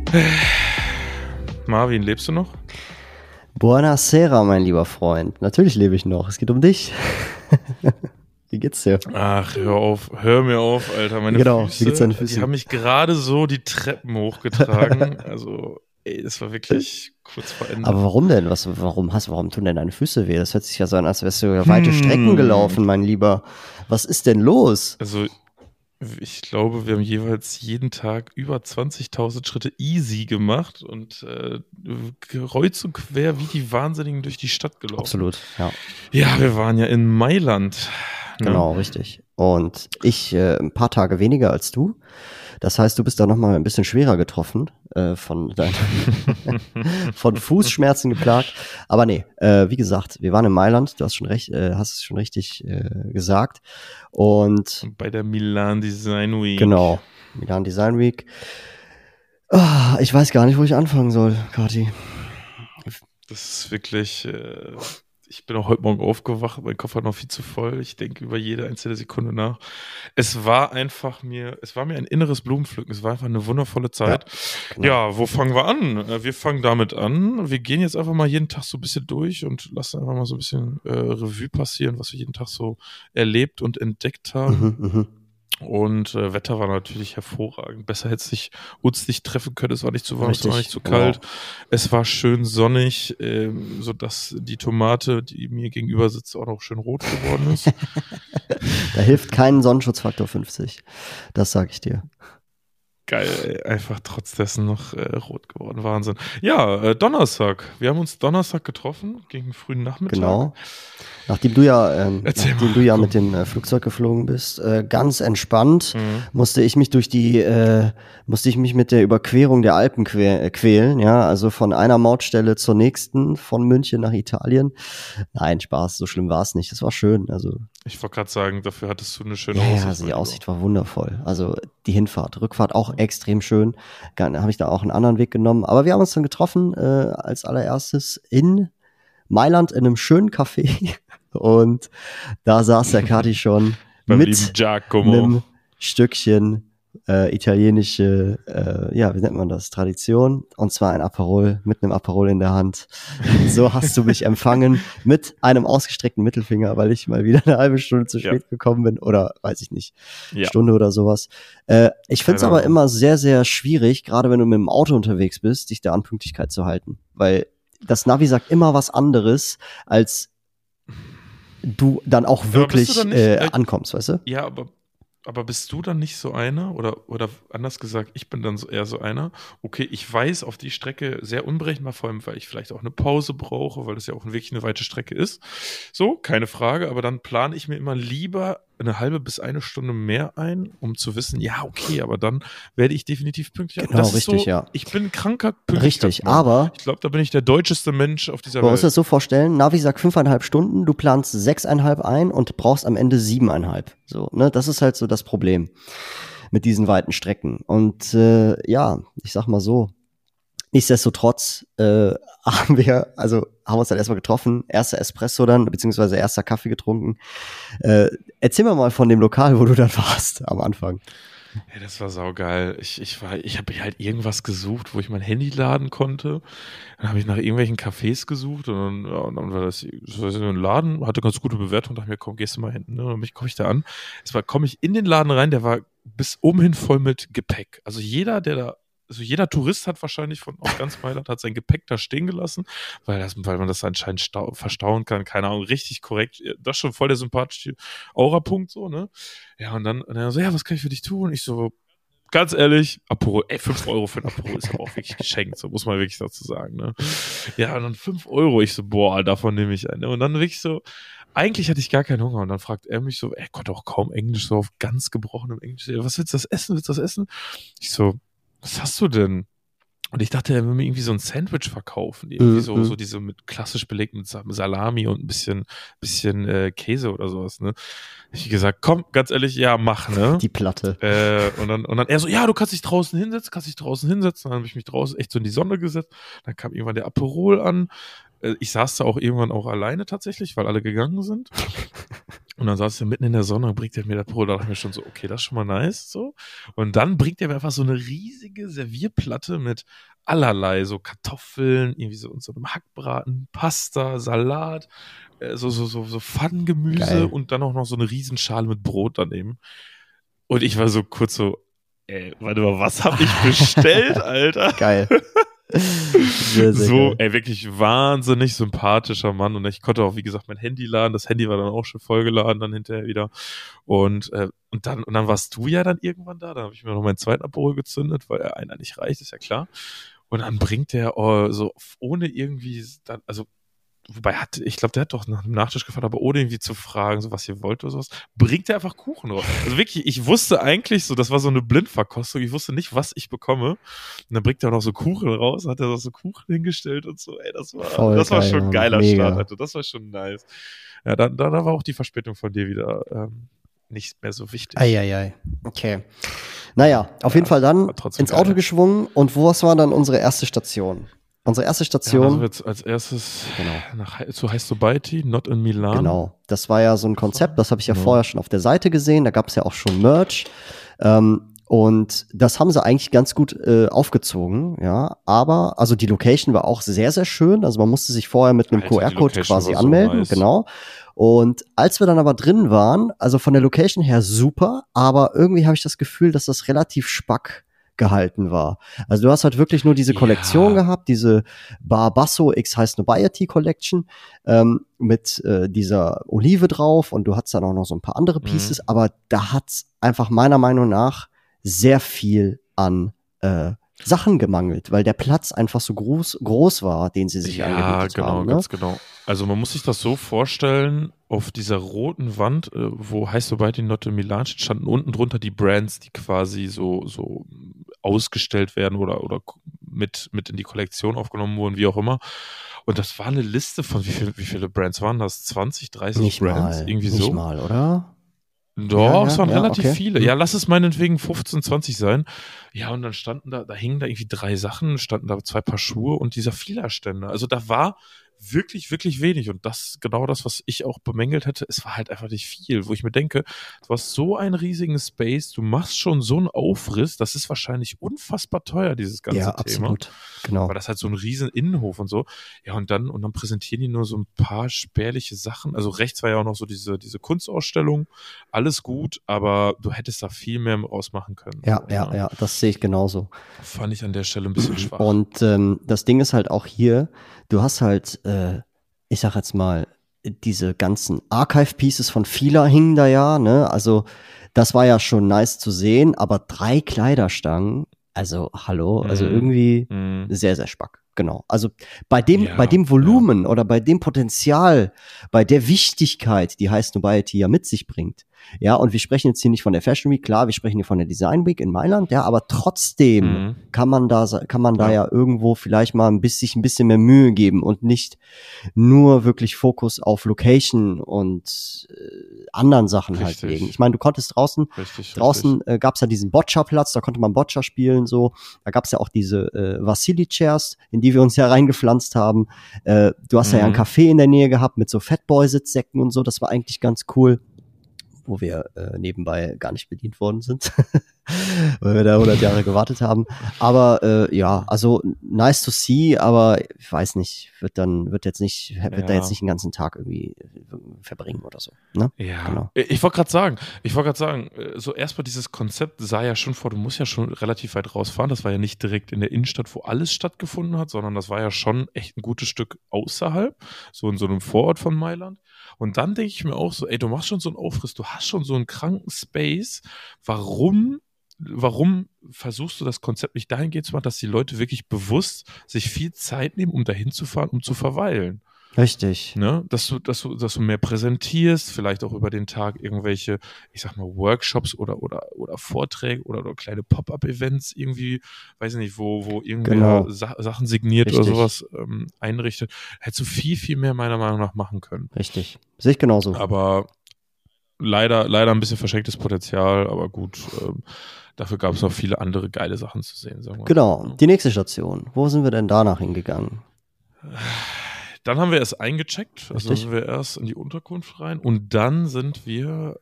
Marvin, lebst du noch? Buonasera, mein lieber Freund. Natürlich lebe ich noch. Es geht um dich. Wie geht's dir? Ach, hör mir auf, Alter. Meine Wie geht's deinen Füße, die Füßen? haben mich gerade so die Treppen hochgetragen. Also, ey, das war wirklich kurz vor Ende. Aber warum denn? Warum tun denn deine Füße weh? Das hört sich ja so an, als wärst du ja weite Strecken gelaufen, mein Lieber. Was ist denn los? Also, ich glaube, wir haben jeweils jeden Tag über 20.000 Schritte easy gemacht und kreuz und quer wie die Wahnsinnigen durch die Stadt gelaufen. Absolut, ja. Ja, wir waren ja in Mailand. Ne? Genau, richtig. Und ich ein paar Tage weniger als du. Das heißt, du bist da nochmal ein bisschen schwerer getroffen, von Fußschmerzen geplagt. Aber nee, wie gesagt, wir waren in Mailand, du hast schon recht, hast es schon richtig gesagt. Und Bei der Milan Design Week. genau, Milan Design Week. Ich weiß gar nicht, wo ich anfangen soll, Kati. Das ist wirklich, ich bin auch heute Morgen aufgewacht, mein Kopf war noch viel zu voll. Ich denke über jede einzelne Sekunde nach. Es war mir ein inneres Blumenpflücken. Es war einfach eine wundervolle Zeit. Ja, genau. Ja, wo fangen wir an? Wir fangen damit an. Wir gehen jetzt einfach mal jeden Tag so ein bisschen durch und lassen einfach mal so ein bisschen Revue passieren, was wir jeden Tag so erlebt und entdeckt haben. Und Wetter war natürlich hervorragend. Besser hätte es uns nicht treffen können. Es war nicht zu warm, es war nicht zu kalt. Genau. Es war schön sonnig, sodass die Tomate, die mir gegenüber sitzt, auch noch schön rot geworden ist. Da hilft kein Sonnenschutzfaktor 50. Das sag ich dir. Geil, ey. Einfach trotz dessen noch rot geworden. Wahnsinn. Ja, Donnerstag. Wir haben uns Donnerstag getroffen, gegen frühen Nachmittag. Genau. Nachdem du ja mit dem Flugzeug geflogen bist, ganz entspannt, musste ich mich mit der Überquerung der Alpen quälen, ja, also von einer Mautstelle zur nächsten, von München nach Italien. Nein, Spaß, so schlimm war es nicht. Das war schön, also. Ich wollte gerade sagen, dafür hattest du eine schöne Aussicht. Aussicht. Ja, die Aussicht war wundervoll. Also die Hinfahrt, Rückfahrt auch extrem schön. Habe ich da auch einen anderen Weg genommen. Aber wir haben uns dann getroffen, als allererstes in Mailand in einem schönen Café. Und da saß der Kati schon mit einem Stückchen italienische, wie nennt man das, Tradition. Und zwar ein Aperol, mit einem Aperol in der Hand. So hast du mich empfangen mit einem ausgestreckten Mittelfinger, weil ich mal wieder eine halbe Stunde zu spät gekommen bin. Oder weiß ich nicht, Stunde oder sowas. Ich finde es aber immer sehr, sehr schwierig, gerade wenn du mit dem Auto unterwegs bist, dich da an Pünktlichkeit zu halten. Weil das Navi sagt immer was anderes, als du dann auch wirklich ankommst, weißt du? Ja, aber bist du dann nicht so einer? Oder anders gesagt, ich bin dann eher so einer. Okay, ich weiß auf die Strecke sehr unberechenbar, vor allem, weil ich vielleicht auch eine Pause brauche, weil das ja auch wirklich eine weite Strecke ist. So, keine Frage, aber dann plane ich mir immer lieber eine halbe bis eine Stunde mehr ein, um zu wissen, ja, okay, aber dann werde ich definitiv pünktlich. Genau, richtig, so, ja. Ich bin ein kranker Pünktlichkeitsmann. Richtig, aber ich glaube, da bin ich der deutscheste Mensch auf dieser Welt. Man muss das so vorstellen, Navi sagt 5,5 Stunden, du planst 6,5 ein und brauchst am Ende 7,5. So, ne, das ist halt so das Problem mit diesen weiten Strecken. Und ich sag mal so, nichtsdestotrotz haben wir uns dann erstmal getroffen, erster Espresso dann, beziehungsweise erster Kaffee getrunken. Erzähl mir mal von dem Lokal, wo du dann warst am Anfang. Ja, das war saugeil. Ich habe halt irgendwas gesucht, wo ich mein Handy laden konnte. Dann habe ich nach irgendwelchen Cafés gesucht und dann war das so ein Laden, hatte ganz gute Bewertung, dachte mir, komm, gehst du mal hin. Ne? Und dann komme ich da an. Komme ich in den Laden rein, der war bis oben hin voll mit Gepäck. Also jeder Tourist hat wahrscheinlich aus ganz Mailand hat sein Gepäck da stehen gelassen, weil man das anscheinend verstauen kann. Keine Ahnung, richtig korrekt. Das ist schon voll der sympathische Aura-Punkt so, ne? Ja, und dann so, ja, was kann ich für dich tun? Ich so, ganz ehrlich, Aperol, 5 Euro für ein Aperol ist aber auch wirklich geschenkt, so muss man wirklich dazu sagen, ne? Ja, und dann 5 Euro. Ich so, boah, davon nehme ich einen. Und dann wirklich so, eigentlich hatte ich gar keinen Hunger. Und dann fragt er mich so, er konnte auch kaum Englisch, so auf ganz gebrochenem Englisch. Was willst du das essen? Willst du das essen? Ich so, was hast du denn? Und ich dachte, er will mir irgendwie so ein Sandwich verkaufen. Irgendwie so diese mit klassisch belegt mit Salami und ein bisschen Käse oder sowas, ne? Ich gesagt, komm, ganz ehrlich, ja, mach, ne? Die Platte. Und dann er so, ja, du kannst dich draußen hinsetzen. Dann habe ich mich draußen echt so in die Sonne gesetzt. Dann kam irgendwann der Aperol an. ich saß da auch irgendwann auch alleine tatsächlich, weil alle gegangen sind. Und dann saß er mitten in der Sonne und bringt er mir das Brot. Da dachte ich mir schon so, okay, das ist schon mal nice. So. Und dann bringt er mir einfach so eine riesige Servierplatte mit allerlei, so Kartoffeln, irgendwie so, und so einem Hackbraten, Pasta, Salat, so Pfannengemüse Geil. und dann auch noch so eine Riesenschale mit Brot daneben. Und ich war so kurz so, warte mal, was habe ich bestellt, Alter? Geil. Sehr, sehr So, geil. wirklich wahnsinnig sympathischer Mann. Und ich konnte auch, wie gesagt, mein Handy laden. Das Handy war dann auch schon vollgeladen, dann hinterher wieder. Und dann warst du ja dann irgendwann da. Da habe ich mir noch meinen zweiten Aperol gezündet, weil einer nicht reicht, ist ja klar. Und dann bringt der so ohne irgendwie, also wobei ich glaube, der hat doch nach dem Nachtisch gefragt, aber ohne irgendwie zu fragen, so was ihr wollt oder sowas, bringt er einfach Kuchen raus. Also wirklich, ich wusste eigentlich so, das war so eine Blindverkostung, ich wusste nicht, was ich bekomme. Und dann bringt er auch noch so Kuchen raus, hat er noch so Kuchen hingestellt und so, das war Geil, schon ein Mann. geiler Mega. Start, Alter. Das war schon nice. Ja, da war auch die Verspätung von dir wieder nicht mehr so wichtig. Eieiei. Okay. Naja, auf jeden Fall dann ins Auto geschwungen. Und was war dann unsere erste Station? Unsere erste Station. Ja, also jetzt als erstes zu High Society, Not in Milan. Genau. Das war ja so ein Konzept, das habe ich ja vorher schon auf der Seite gesehen. Da gab es ja auch schon Merch. Und das haben sie eigentlich ganz gut aufgezogen, ja. Aber, also die Location war auch sehr, sehr schön. Also man musste sich vorher mit einem QR-Code quasi anmelden, so nice. Genau. Und als wir dann aber drin waren, also von der Location her super, aber irgendwie habe ich das Gefühl, dass das relativ spack gehalten war. Also du hast halt wirklich nur diese Kollektion gehabt, diese Barbasso X High Snobiety Collection mit dieser Olive drauf und du hattest dann auch noch so ein paar andere Pieces, aber da hat's einfach meiner Meinung nach sehr viel an Sachen gemangelt, weil der Platz einfach so groß war, den sie sich angebietet haben. Ja, genau, ganz genau. Also man muss sich das so vorstellen, auf dieser roten Wand, wo High Society Not in Milan steht, standen unten drunter die Brands, die quasi so ausgestellt werden oder mit in die Kollektion aufgenommen wurden, wie auch immer. Und das war eine Liste von, wie viele Brands waren das? 20, 30 nicht Brands? Mal, irgendwie nicht so? Mal, oder? Doch, es waren relativ viele. Ja, lass es meinetwegen 15, 20 sein. Ja, und dann standen da hingen da irgendwie 3 Sachen, standen da 2 Paar Schuhe und dieser Fila-Ständer. Also da war wirklich, wirklich wenig. Und das, genau das, was ich auch bemängelt hätte, es war halt einfach nicht viel, wo ich mir denke, du hast so einen riesigen Space, du machst schon so einen Aufriss, das ist wahrscheinlich unfassbar teuer, dieses ganze Thema. Absolut. Genau. Weil das halt so ein riesen Innenhof und so. Ja, und dann präsentieren die nur so ein paar spärliche Sachen. Also rechts war ja auch noch so diese Kunstausstellung. Alles gut, aber du hättest da viel mehr ausmachen können. Ja, das sehe ich genauso. Fand ich an der Stelle ein bisschen schwach. Und das Ding ist halt auch hier, du hast halt, ich sag jetzt mal, diese ganzen Archive-Pieces von Fila hingen da ja, ne? Also das war ja schon nice zu sehen, aber 3 Kleiderstangen, also hallo, also irgendwie sehr, sehr spack. Genau. Also bei dem Volumen oder bei dem Potenzial, bei der Wichtigkeit, die High Snobiety ja mit sich bringt. Ja, und wir sprechen jetzt hier nicht von der Fashion Week, klar, wir sprechen hier von der Design Week in Mailand, ja, aber trotzdem kann man da ja irgendwo vielleicht mal sich ein bisschen mehr Mühe geben und nicht nur wirklich Fokus auf Location und anderen Sachen halt legen. Ich meine, du konntest draußen gab's ja diesen Boccia-Platz, da konnte man Boccia spielen, so. Da gab's ja auch diese Vassili-Chairs, in die wir uns ja reingepflanzt haben. Du hast ja ein Café in der Nähe gehabt mit so Fatboy-Sitzsäcken und so, das war eigentlich ganz cool, wo wir nebenbei gar nicht bedient worden sind, weil wir da 100 Jahre gewartet haben. Aber ja, also nice to see, aber ich weiß nicht, wird da jetzt nicht den ganzen Tag irgendwie verbringen oder so. Ne? Ja, genau. Ich wollte gerade sagen, so erstmal dieses Konzept sah ja schon vor, du musst ja schon relativ weit rausfahren. Das war ja nicht direkt in der Innenstadt, wo alles stattgefunden hat, sondern das war ja schon echt ein gutes Stück außerhalb, so in so einem Vorort von Mailand. Und dann denke ich mir auch so, ey, du machst schon so einen Aufriss, du hast schon so einen kranken Space. Warum versuchst du das Konzept nicht dahingehend zu machen, dass die Leute wirklich bewusst sich viel Zeit nehmen, um dahin zu fahren, um zu verweilen? Richtig. Ne? Dass du mehr präsentierst, vielleicht auch über den Tag irgendwelche, ich sag mal, Workshops oder Vorträge oder kleine Pop-up-Events irgendwie, weiß ich nicht, wo irgendwer Sachen signiert oder sowas einrichtet. Hättest du viel, viel mehr meiner Meinung nach machen können. Richtig. Sehe ich genauso. Aber leider ein bisschen verschenktes Potenzial, aber gut, dafür gab es noch viele andere geile Sachen zu sehen. Sagen wir. Genau. Die nächste Station. Wo sind wir denn danach hingegangen? Dann haben wir erst eingecheckt, also Richtig. sind wir erst in die Unterkunft rein und dann sind wir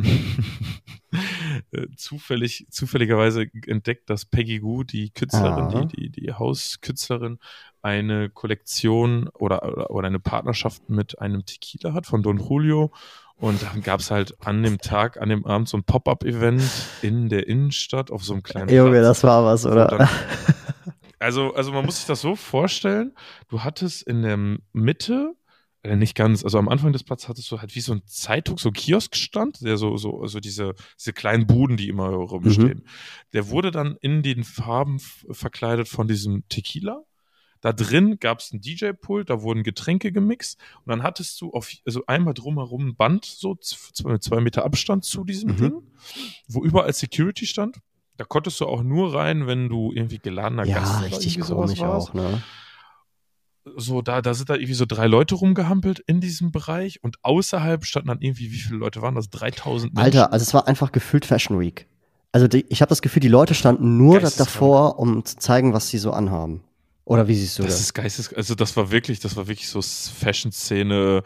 zufälligerweise entdeckt, dass Peggy Gou, die Künstlerin, die Hauskünstlerin, eine Kollektion oder eine Partnerschaft mit einem Tequila hat von Don Julio. Und dann gab es halt an dem Abend so ein Pop-Up-Event in der Innenstadt auf so einem kleinen Junge, Platz. das war was, oder? Dann, also man muss sich das so vorstellen, du hattest in der Mitte, nicht ganz, also am Anfang des Platzes hattest du halt wie so ein Zeitdruck, so ein Kioskstand, der also diese kleinen Buden, die immer rumstehen. Der wurde dann in den Farben verkleidet von diesem Tequila. Da drin gab es ein DJ-Pult, da wurden Getränke gemixt und dann hattest du also einmal drumherum ein Band, so 2 Meter Abstand zu diesem Ding, wo überall Security stand. Da konntest du auch nur rein, wenn du irgendwie geladener Gast Ja, oder richtig irgendwie sowas komisch warst. auch, ne? So, da sind da irgendwie so 3 Leute rumgehampelt in diesem Bereich und außerhalb standen dann irgendwie, wie viele Leute waren das? 3000 Menschen. Alter, also es war einfach gefühlt Fashion Week. Also ich habe das Gefühl, die Leute standen nur Geisteskrank. davor, um zu zeigen, was sie so anhaben. Oder wie siehst du Das das? ist geisteskrank. Also das war wirklich so Fashion-Szene,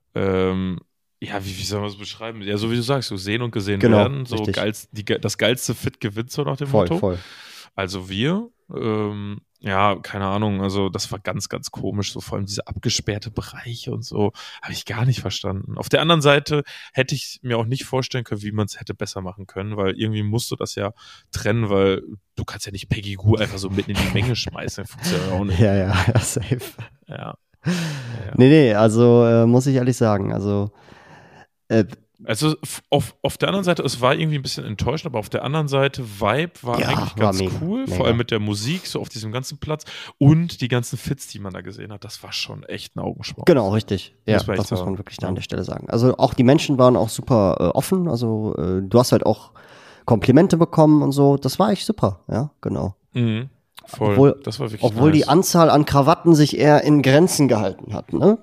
ja, wie soll man das beschreiben? Ja, so wie du sagst, so sehen und gesehen Genau, werden. So richtig. das geilste Fit gewinnt, so nach dem Voll, Motto. voll. Also wir, ja, keine Ahnung, also das war ganz, ganz komisch, so vor allem diese abgesperrte Bereiche und so, habe ich gar nicht verstanden. Auf der anderen Seite hätte ich mir auch nicht vorstellen können, wie man es hätte besser machen können, weil irgendwie musst du das ja trennen, weil du kannst ja nicht Peggy Gou einfach so mitten in die Menge schmeißen, das funktioniert ja auch nicht. Ja, safe. Ja. Nee, also muss ich ehrlich sagen, also Also auf der anderen Seite, es war irgendwie ein bisschen enttäuschend, aber auf der anderen Seite, Vibe war eigentlich ganz cool, vor allem mit der Musik, so auf diesem ganzen Platz und die ganzen Fits, die man da gesehen hat, das war schon echt ein Augenschmaus. Genau, richtig. Ja, das muss man wirklich da an der Stelle sagen. Also auch die Menschen waren auch super offen, also du hast halt auch Komplimente bekommen und so, das war echt super, ja, genau. Mhm. Voll, das war wirklich obwohl nice. Die Anzahl an Krawatten sich eher in Grenzen gehalten hat, ne?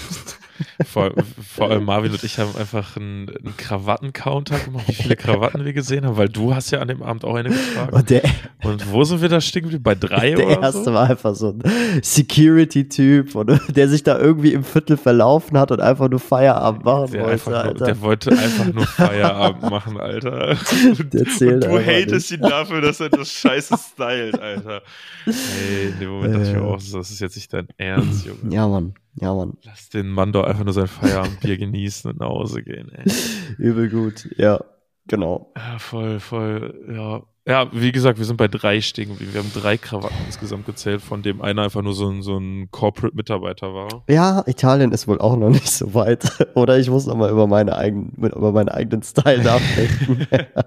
Vor allem Marvin und ich haben einfach einen Krawatten-Counter gemacht, wie viele Krawatten wir gesehen haben, weil du hast ja an dem Abend auch eine getragen. Und wo sind wir da stehen geblieben? Bei 3 oder so? Der erste war einfach so ein Security-Typ, der sich da irgendwie im Viertel verlaufen hat und einfach nur Feierabend machen wollte, Alter. Der wollte einfach nur Feierabend machen, Alter. Und du hatest ihn dafür, dass er das scheiße stylt, Alter. Hey, in dem Moment dachte ich mir auch, das ist jetzt nicht dein Ernst, Junge. Ja, Mann. Lass den Mann doch einfach nur sein Feierabendbier genießen und nach Hause gehen, ey. Übel gut, ja, genau. Ja, voll, ja. Ja, wie gesagt, wir sind bei 3 stehen geblieben. Wir haben 3 Krawatten insgesamt gezählt, von dem einer einfach nur so ein Corporate-Mitarbeiter war. Ja, Italien ist wohl auch noch nicht so weit. Oder ich muss noch mal über meinen eigenen Style nachdenken.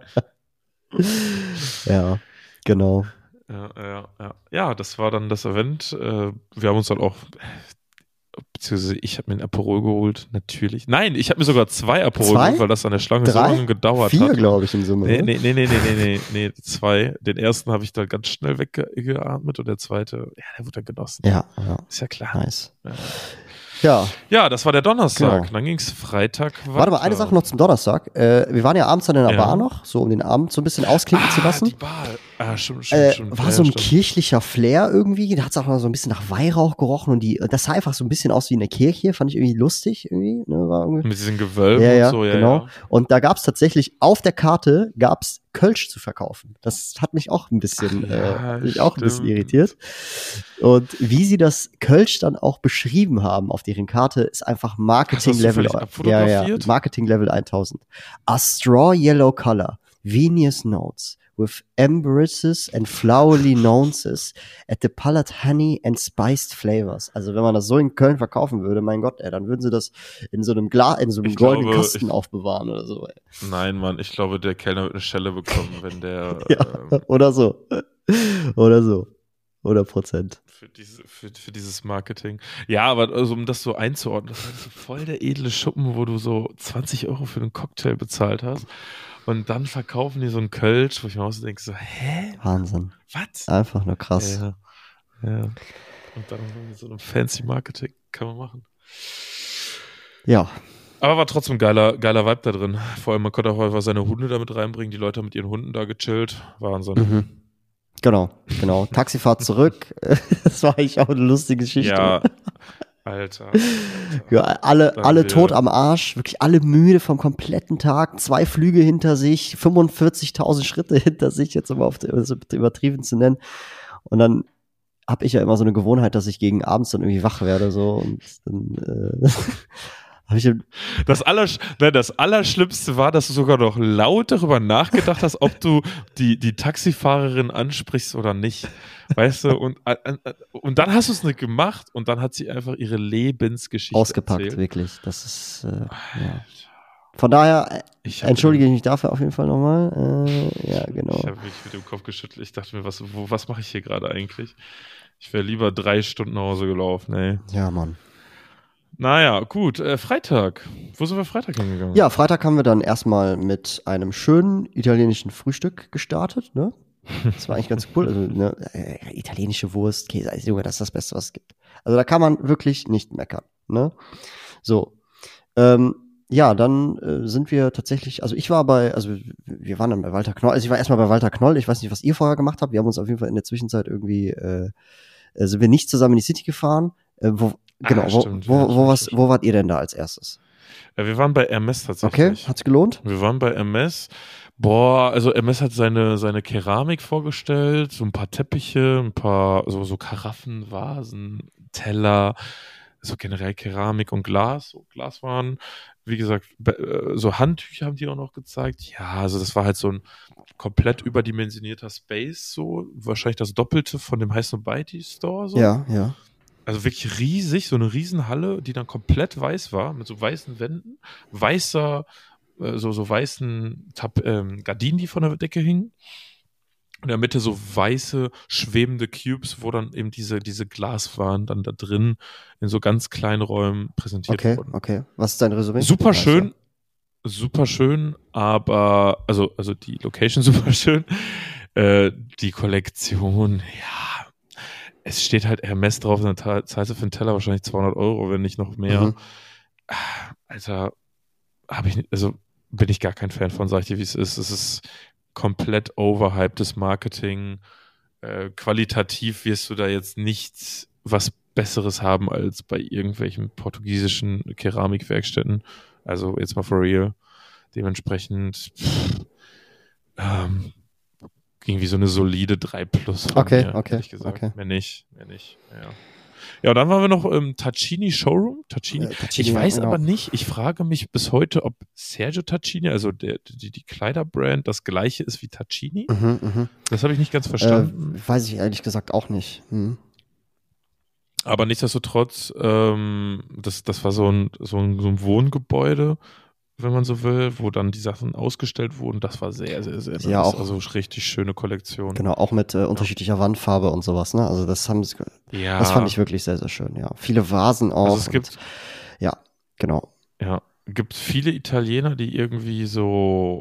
Ja, genau. Ja, das war dann das Event. Wir haben uns dann auch, beziehungsweise ich habe mir ein Aperol geholt, natürlich. Nein, ich habe mir sogar 2 Aperol geholt, weil das an der Schlange so lange gedauert 4, hat. glaube ich, in Summe. Nee, 2. Den ersten habe ich da ganz schnell weggeatmet und der zweite, ja, der wurde dann genossen. Ja. Ist ja klar. Nice. Ja, das war der Donnerstag. Genau. Dann ging es Freitag weiter. Warte mal, eine Sache noch zum Donnerstag. Wir waren ja abends dann in der Bar noch, so um den Abend so ein bisschen ausklingen zu lassen. Die Bar. Stimmt. War so ein kirchlicher Flair irgendwie. Da hat es auch noch so ein bisschen nach Weihrauch gerochen und das sah einfach so ein bisschen aus wie eine Kirche. Fand ich irgendwie lustig irgendwie. Ne, war irgendwie mit diesen Gewölben und so, genau. Ja. Und da gab es tatsächlich auf der Karte Kölsch zu verkaufen. Das hat mich auch ein bisschen, irritiert. Und wie sie das Kölsch dann auch beschrieben haben auf deren Karte, ist einfach Marketing-Level. Marketing-Level 1000. A straw yellow color, Venus notes with ambrosis and flowery nuances at the palate honey and spiced flavors. Also wenn man das so in Köln verkaufen würde, mein Gott, dann würden sie das in so einem goldenen Kasten aufbewahren oder so. Nein, Mann, ich glaube, der Kellner wird eine Schelle bekommen, wenn der oder so. 100%. Für dieses Marketing. Ja, aber also, um das so einzuordnen, das war so voll der edle Schuppen, wo du so 20 € für einen Cocktail bezahlt hast. Und dann verkaufen die so einen Kölsch, wo ich mir auch so denke, so, hä? Wahnsinn. Was? Einfach nur krass. Ja. Und dann so ein fancy Marketing kann man machen. Ja. Aber war trotzdem geiler Vibe da drin. Vor allem, man konnte auch einfach seine Hunde da mit reinbringen. Die Leute haben mit ihren Hunden da gechillt. Wahnsinn. Mhm. Genau. Taxifahrt zurück. Das war eigentlich auch eine lustige Geschichte. Alter. Ja, alle wir- tot am Arsch, wirklich alle müde vom kompletten Tag, 2 Flüge hinter sich, 45.000 Schritte hinter sich, jetzt um das übertrieben zu nennen. Und dann habe ich ja immer so eine Gewohnheit, dass ich gegen abends dann irgendwie wach werde so und dann habe ich Das Allerschlimmste war, dass du sogar noch laut darüber nachgedacht hast, ob du die Taxifahrerin ansprichst oder nicht. Weißt du, und dann hast du es nicht gemacht und dann hat sie einfach ihre Lebensgeschichte ausgepackt, erzählt. wirklich. Das ist ja. Von daher entschuldige ich mich dafür auf jeden Fall nochmal. Ja, genau. Ich habe mich mit dem Kopf geschüttelt. Ich dachte mir, was mache ich hier gerade eigentlich? Ich wäre lieber 3 Stunden nach Hause gelaufen, ey. Ja, Mann. Naja, gut. Freitag. Wo sind wir Freitag hingegangen? Ja, Freitag haben wir dann erstmal mit einem schönen italienischen Frühstück gestartet, ne? Das war eigentlich ganz cool. Also, ne, italienische Wurst, Käse, Junge, das ist das Beste, was es gibt. Also da kann man wirklich nicht meckern, ne? So. Ja, dann sind wir tatsächlich, also wir waren dann bei Walter Knoll, also ich war erstmal bei Walter Knoll, ich weiß nicht, was ihr vorher gemacht habt, wir haben uns auf jeden Fall in der Zwischenzeit irgendwie, sind wir nicht zusammen in die City gefahren, wo wart ihr denn da als erstes? Ja, wir waren bei Hermes tatsächlich. Okay, hat's gelohnt? Wir waren bei Hermes. Boah, also Hermes hat seine Keramik vorgestellt, so ein paar Teppiche, ein paar so Karaffen, Vasen, Teller, so generell Keramik und Glas, so Glaswaren. Wie gesagt, so Handtücher haben die auch noch gezeigt. Ja, also das war halt so ein komplett überdimensionierter Space, so wahrscheinlich das Doppelte von dem Heiß Nobody Store. So. Ja, ja. Also wirklich riesig, so eine Riesenhalle, die dann komplett weiß war, mit so weißen Wänden, weißen Gardinen, die von der Decke hingen. In der Mitte so weiße, schwebende Cubes, wo dann eben diese Glaswaren dann da drin in so ganz kleinen Räumen präsentiert wurden. Okay. Was ist dein Resümee? Super schön, aber, also die Location super schön. Die Kollektion, ja, es steht halt Hermes drauf, und dann zahlst du für einen Teller wahrscheinlich 200 €, wenn nicht noch mehr. Alter, bin ich gar kein Fan von, sag ich dir, wie es ist. Es ist komplett overhypedes Marketing. Qualitativ wirst du da jetzt nicht was Besseres haben als bei irgendwelchen portugiesischen Keramikwerkstätten. Also jetzt mal for real. Dementsprechend irgendwie so eine solide 3+ von mir, ehrlich gesagt. Okay. Mehr nicht. Ja. Ja, und dann waren wir noch im Tacchini Showroom. Tacchini, ich weiß aber nicht, ich frage mich bis heute, ob Sergio Tacchini, also die Kleiderbrand, das gleiche ist wie Tacchini. Das habe ich nicht ganz verstanden. Weiß ich ehrlich gesagt auch nicht. Aber nichtsdestotrotz, das war so ein Wohngebäude, wenn man so will, wo dann die Sachen ausgestellt wurden. Das war sehr, sehr, sehr nice. Ja, auch. Also richtig schöne Kollektion. Genau, auch mit unterschiedlicher Wandfarbe und sowas, ne? Also das fand ich wirklich sehr, sehr schön, ja. Viele Vasen auch. Also es gibt, ja, genau. Ja, gibt viele Italiener, die irgendwie so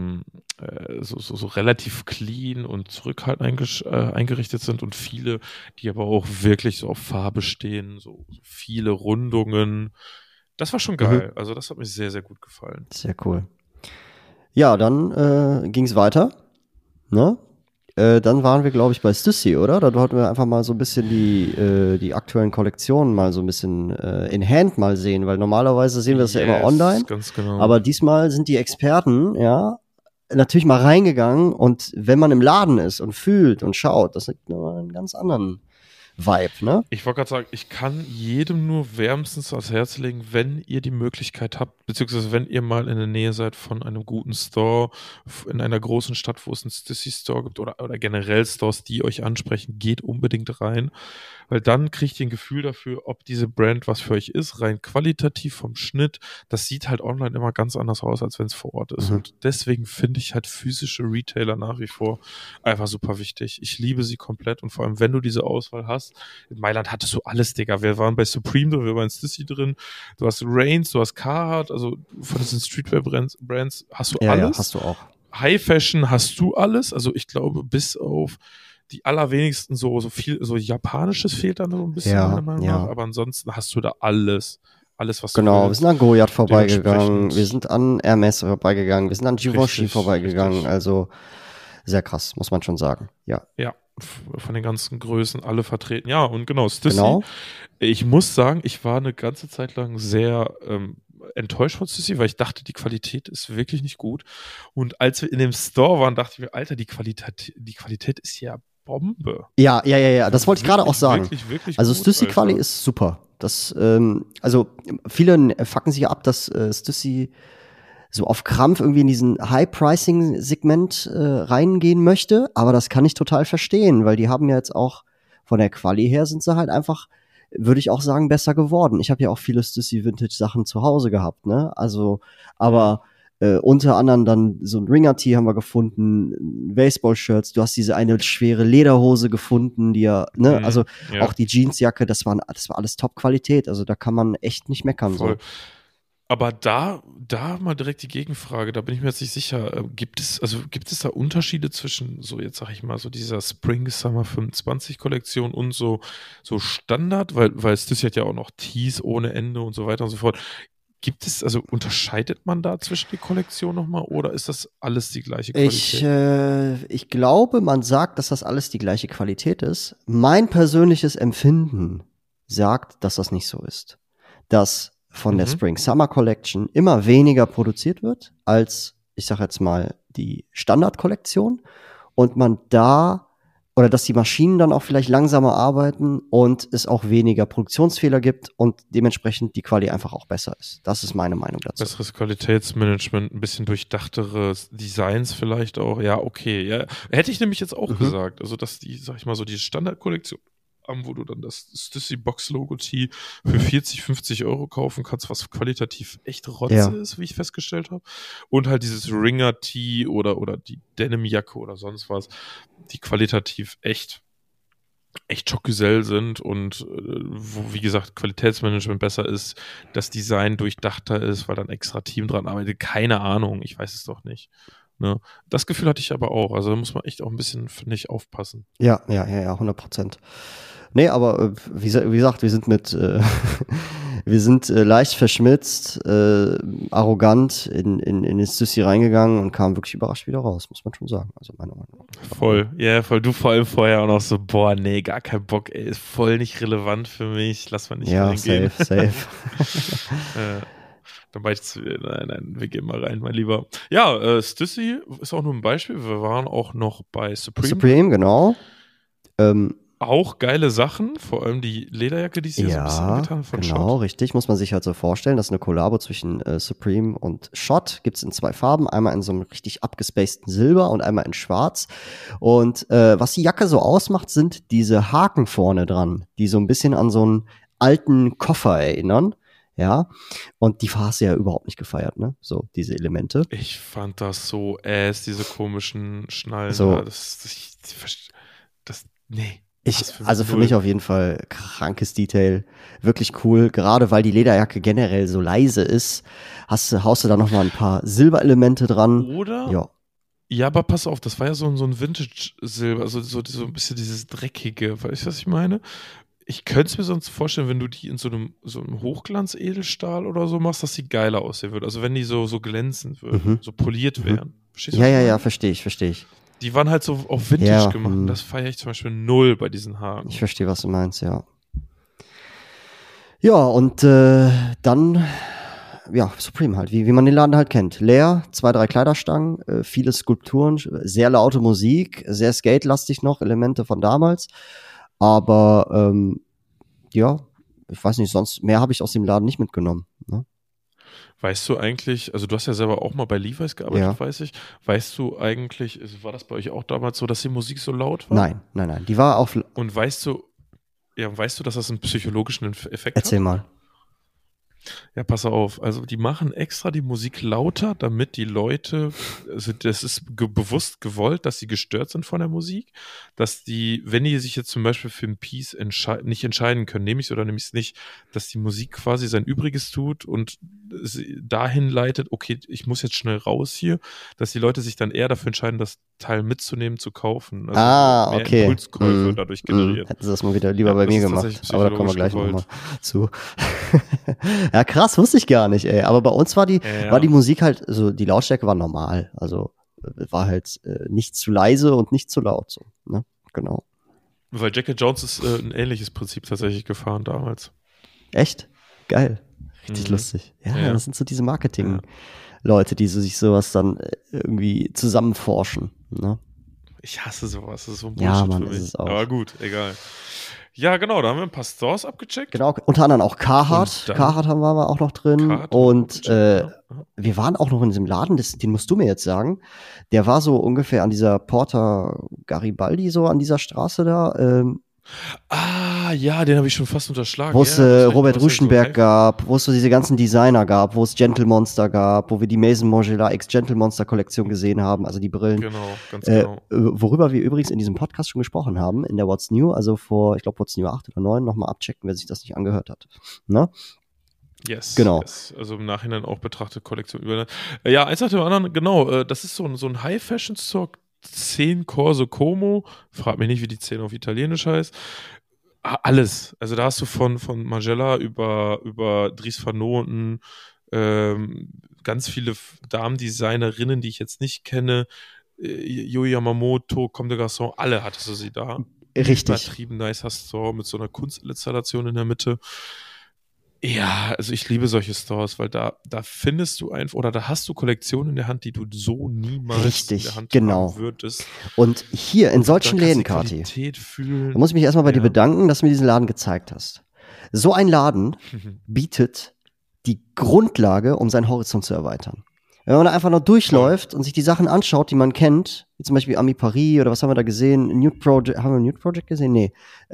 relativ clean und zurückhaltend eingerichtet sind und viele, die aber auch wirklich so auf Farbe stehen, so viele Rundungen. Das war schon geil. Also das hat mir sehr, sehr gut gefallen. Sehr cool. Ja, dann ging es weiter. Ne? Dann waren wir, glaube ich, bei Stussy, oder? Da wollten wir einfach mal so ein bisschen die aktuellen Kollektionen mal so ein bisschen in Hand mal sehen, weil normalerweise sehen wir das ja immer online. Ganz genau. Aber diesmal sind die Experten, ja, natürlich mal reingegangen und wenn man im Laden ist und fühlt und schaut, das ist nochmal einen ganz anderen Vibe, ne? Ich wollte gerade sagen, ich kann jedem nur wärmstens ans Herz legen, wenn ihr die Möglichkeit habt, beziehungsweise wenn ihr mal in der Nähe seid von einem guten Store, in einer großen Stadt, wo es einen Stussy Store gibt oder generell Stores, die euch ansprechen, geht unbedingt rein, weil dann kriegt ihr ein Gefühl dafür, ob diese Brand was für euch ist, rein qualitativ vom Schnitt. Das sieht halt online immer ganz anders aus, als wenn es vor Ort ist. Und deswegen finde ich halt physische Retailer nach wie vor einfach super wichtig. Ich liebe sie komplett und vor allem, wenn du diese Auswahl hast, in Mailand hattest du alles, Digga. Wir waren bei Supreme drin, wir waren in Stussy drin. Du hast Reigns, du hast Carhartt, also von diesen Streetwear-Brands hast du alles. Ja, hast du auch. High Fashion hast du alles. Also ich glaube, bis auf die allerwenigsten so viel, so Japanisches fehlt dann so ein bisschen, meiner Meinung nach. Aber ansonsten hast du da alles. Alles, was genau, du wir sind an Goyard vorbeigegangen, wir sind an Hermes vorbeigegangen, wir sind an Givenchy vorbeigegangen. Also sehr krass, muss man schon sagen. Ja. Ja. von den ganzen Größen alle vertreten. Ja, und genau, Stussy. Genau. Ich muss sagen, ich war eine ganze Zeit lang sehr enttäuscht von Stussy, weil ich dachte, die Qualität ist wirklich nicht gut. Und als wir in dem Store waren, dachte ich mir, Alter, die Qualität ist ja Bombe. Ja. Das wollte ich gerade auch sagen. Wirklich, wirklich Also gut, Stussy-Quali Alter. ist super. Das, also viele fucken sich ab, dass Stussy so auf Krampf irgendwie in diesen High-Pricing-Segment reingehen möchte, aber das kann ich total verstehen, weil die haben ja jetzt auch von der Quali her sind sie halt einfach, würde ich auch sagen, besser geworden. Ich habe ja auch viele Stussy-Vintage-Sachen zu Hause gehabt, ne? Also, aber unter anderem dann so ein Ringer-Tee haben wir gefunden, Baseball-Shirts, du hast diese eine schwere Lederhose gefunden, die ja, ne, also Ja. auch die Jeansjacke, das war alles Top-Qualität, also da kann man echt nicht meckern. Voll. So. Aber da mal direkt die Gegenfrage, da bin ich mir jetzt nicht sicher. Gibt es da Unterschiede zwischen so, jetzt sag ich mal, so dieser Spring Summer 25 Kollektion und so Standard? Weil Stussy hat ja auch noch Tees ohne Ende und so weiter und so fort. Unterscheidet man da zwischen die Kollektionen nochmal oder ist das alles die gleiche Qualität? Ich glaube, man sagt, dass das alles die gleiche Qualität ist. Mein persönliches Empfinden sagt, dass das nicht so ist. Dass von der Spring-Summer Collection immer weniger produziert wird als, ich sag jetzt mal, die Standard-Kollektion und man oder dass die Maschinen dann auch vielleicht langsamer arbeiten und es auch weniger Produktionsfehler gibt und dementsprechend die Quali einfach auch besser ist. Das ist meine Meinung dazu. Besseres Qualitätsmanagement, ein bisschen durchdachtere Designs vielleicht auch. Ja, okay. Ja. Hätte ich nämlich jetzt auch gesagt. Also, dass die, sag ich mal so, die Standardkollektion wo du dann das Stussy Box Logo Tee für 40, 50 Euro kaufen kannst, was qualitativ echt Rotze ist, wie ich festgestellt habe. Und halt dieses Ringer Tee oder die Denimjacke oder sonst was, die qualitativ echt schockgesell sind und wo, wie gesagt, Qualitätsmanagement besser ist, das Design durchdachter ist, weil dann extra Team dran arbeitet. Keine Ahnung, ich weiß es doch nicht. Ne? Das Gefühl hatte ich aber auch. Also da muss man echt auch ein bisschen, finde ich, aufpassen. Ja, 100%. Nee, aber wie gesagt, wir sind wir sind leicht verschmitzt, arrogant in den Stussy reingegangen und kamen wirklich überrascht wieder raus, muss man schon sagen. Also meine Meinung. Voll, ja, voll. Du vor allem vorher auch noch so, boah, nee, gar kein Bock, ey, ist voll nicht relevant für mich, lass mal nicht reingehen. Ja, safe. Dann war ich nein, wir gehen mal rein, mein Lieber. Ja, Stussy ist auch nur ein Beispiel. Wir waren auch noch bei Supreme. Supreme, genau. Auch geile Sachen, vor allem die Lederjacke, die ist hier so ein bisschen angetan von Schott. Genau, richtig. Muss man sich halt so vorstellen, das ist eine Kollabo zwischen Supreme und Schott. Gibt's in 2 Farben. Einmal in so einem richtig abgespaceden Silber und einmal in Schwarz. Und was die Jacke so ausmacht, sind diese Haken vorne dran, die so ein bisschen an so einen alten Koffer erinnern. Ja, und die hast du ja überhaupt nicht gefeiert, ne? So, diese Elemente. Ich fand das so diese komischen Schnallen. So. Nee. Für mich auf jeden Fall krankes Detail. Wirklich cool. Gerade weil die Lederjacke generell so leise ist, haust du da nochmal ein paar Silberelemente dran. Oder? Ja. Ja, aber pass auf, das war ja so ein Vintage-Silber, also so ein bisschen dieses Dreckige. Weißt du, was ich meine? Ich könnte es mir sonst vorstellen, wenn du die in so einem Hochglanz-Edelstahl oder so machst, dass sie geiler aussehen würde. Also wenn die so glänzend würden, so poliert wären. Verstehst du? Ja, verstehe ich. Die waren halt so auf Vintage gemacht. Das feiere ich zum Beispiel 0 bei diesen Haaren. Ich verstehe, was du meinst, ja. Ja, und dann, ja, Supreme halt, wie man den Laden halt kennt. Leer, 2, 3 Kleiderstangen, viele Skulpturen, sehr laute Musik, sehr skate-lastig noch, Elemente von damals. Aber ja, ich weiß nicht, sonst mehr habe ich aus dem Laden nicht mitgenommen. Ne? Weißt du eigentlich, also du hast ja selber auch mal bei Levi's gearbeitet, weiß ich. Weißt du eigentlich, war das bei euch auch damals so, dass die Musik so laut war? Nein. Die war auch. Und weißt du, dass das einen psychologischen Effekt hat? Erzähl mal. Ja, pass auf. Also die machen extra die Musik lauter, damit die Leute, also das ist bewusst gewollt, dass sie gestört sind von der Musik, dass die, wenn die sich jetzt zum Beispiel für ein Piece nicht entscheiden können, nehme ich es oder nehme ich es nicht, dass die Musik quasi sein Übriges tut und dahin leitet, okay, ich muss jetzt schnell raus hier, dass die Leute sich dann eher dafür entscheiden, das Teil mitzunehmen, zu kaufen. Also mehr okay. Impulskäufe dadurch generiert. Hätten sie das mal wieder lieber bei mir gemacht. Aber da kommen wir gleich nochmal zu. Ja, krass, wusste ich gar nicht, ey. Aber bei uns war die Musik halt, also die Lautstärke war normal. Also war halt nicht zu leise und nicht zu laut. So, ne? Genau. Weil Jack and Jones ist ein ähnliches Prinzip tatsächlich gefahren damals. Echt? Geil. Richtig lustig. Ja, Ja. das sind so diese Marketing-Leute, die sich sowas dann irgendwie zusammenforschen. Ne? Ich hasse sowas, das ist so ein Bullshit Ja, Mann, für ist mich. es auch. Aber gut, egal. Ja, genau, da haben wir ein paar Stores abgecheckt. Genau, unter anderem auch Carhartt. Und dann- Carhartt waren wir auch noch drin. Carhartt Und ja. wir waren auch noch in diesem Laden, den musst du mir jetzt sagen. Der war so ungefähr an dieser Porta Garibaldi, so an dieser Straße da. Ah, ja, den habe ich schon fast unterschlagen. Wo es Ja, Robert Ruschenberg so gab, wo es so diese ganzen Designer gab, wo es Gentle Monster gab, wo wir die Maison Montgelat X Gentle Monster Kollektion gesehen haben, also die Brillen. Genau, ganz genau. Worüber wir übrigens in diesem Podcast schon gesprochen haben, in der What's New, also vor, ich glaube, What's New 8 oder 9, nochmal abchecken, wer sich das nicht angehört hat. Ne? Yes, Genau. Yes. Also im Nachhinein auch betrachtet, Kollektion über. Ja, eins nach dem anderen, genau, das ist so ein High-Fashion-Store, 10 Corso Como, frag mich nicht, wie die 10 auf Italienisch heißt. Alles. Also da hast du von Margiela über Dries Van Noten, ganz viele Damendesignerinnen, die ich jetzt nicht kenne, Yu Yamamoto, Comme des Garçons, alle hattest du sie da. Richtig. Übertrieben nicer Store mit so einer Kunstinstallation in der Mitte. Ja, also ich liebe solche Stores, weil da findest du einfach, oder da hast du Kollektionen in der Hand, die du so niemals Richtig, in der Hand genau. haben würdest. Und hier in solchen Da kannst Läden, du die Kati, Qualität fühlen. da muss ich mich erstmal bei dir Ja. bedanken, dass du mir diesen Laden gezeigt hast. So ein Laden bietet die Grundlage, um seinen Horizont zu erweitern. Wenn man da einfach nur durchläuft und sich die Sachen anschaut, die man kennt, wie zum Beispiel Ami Paris oder was haben wir da gesehen? Nude Project, haben wir Nude Project gesehen? Nee.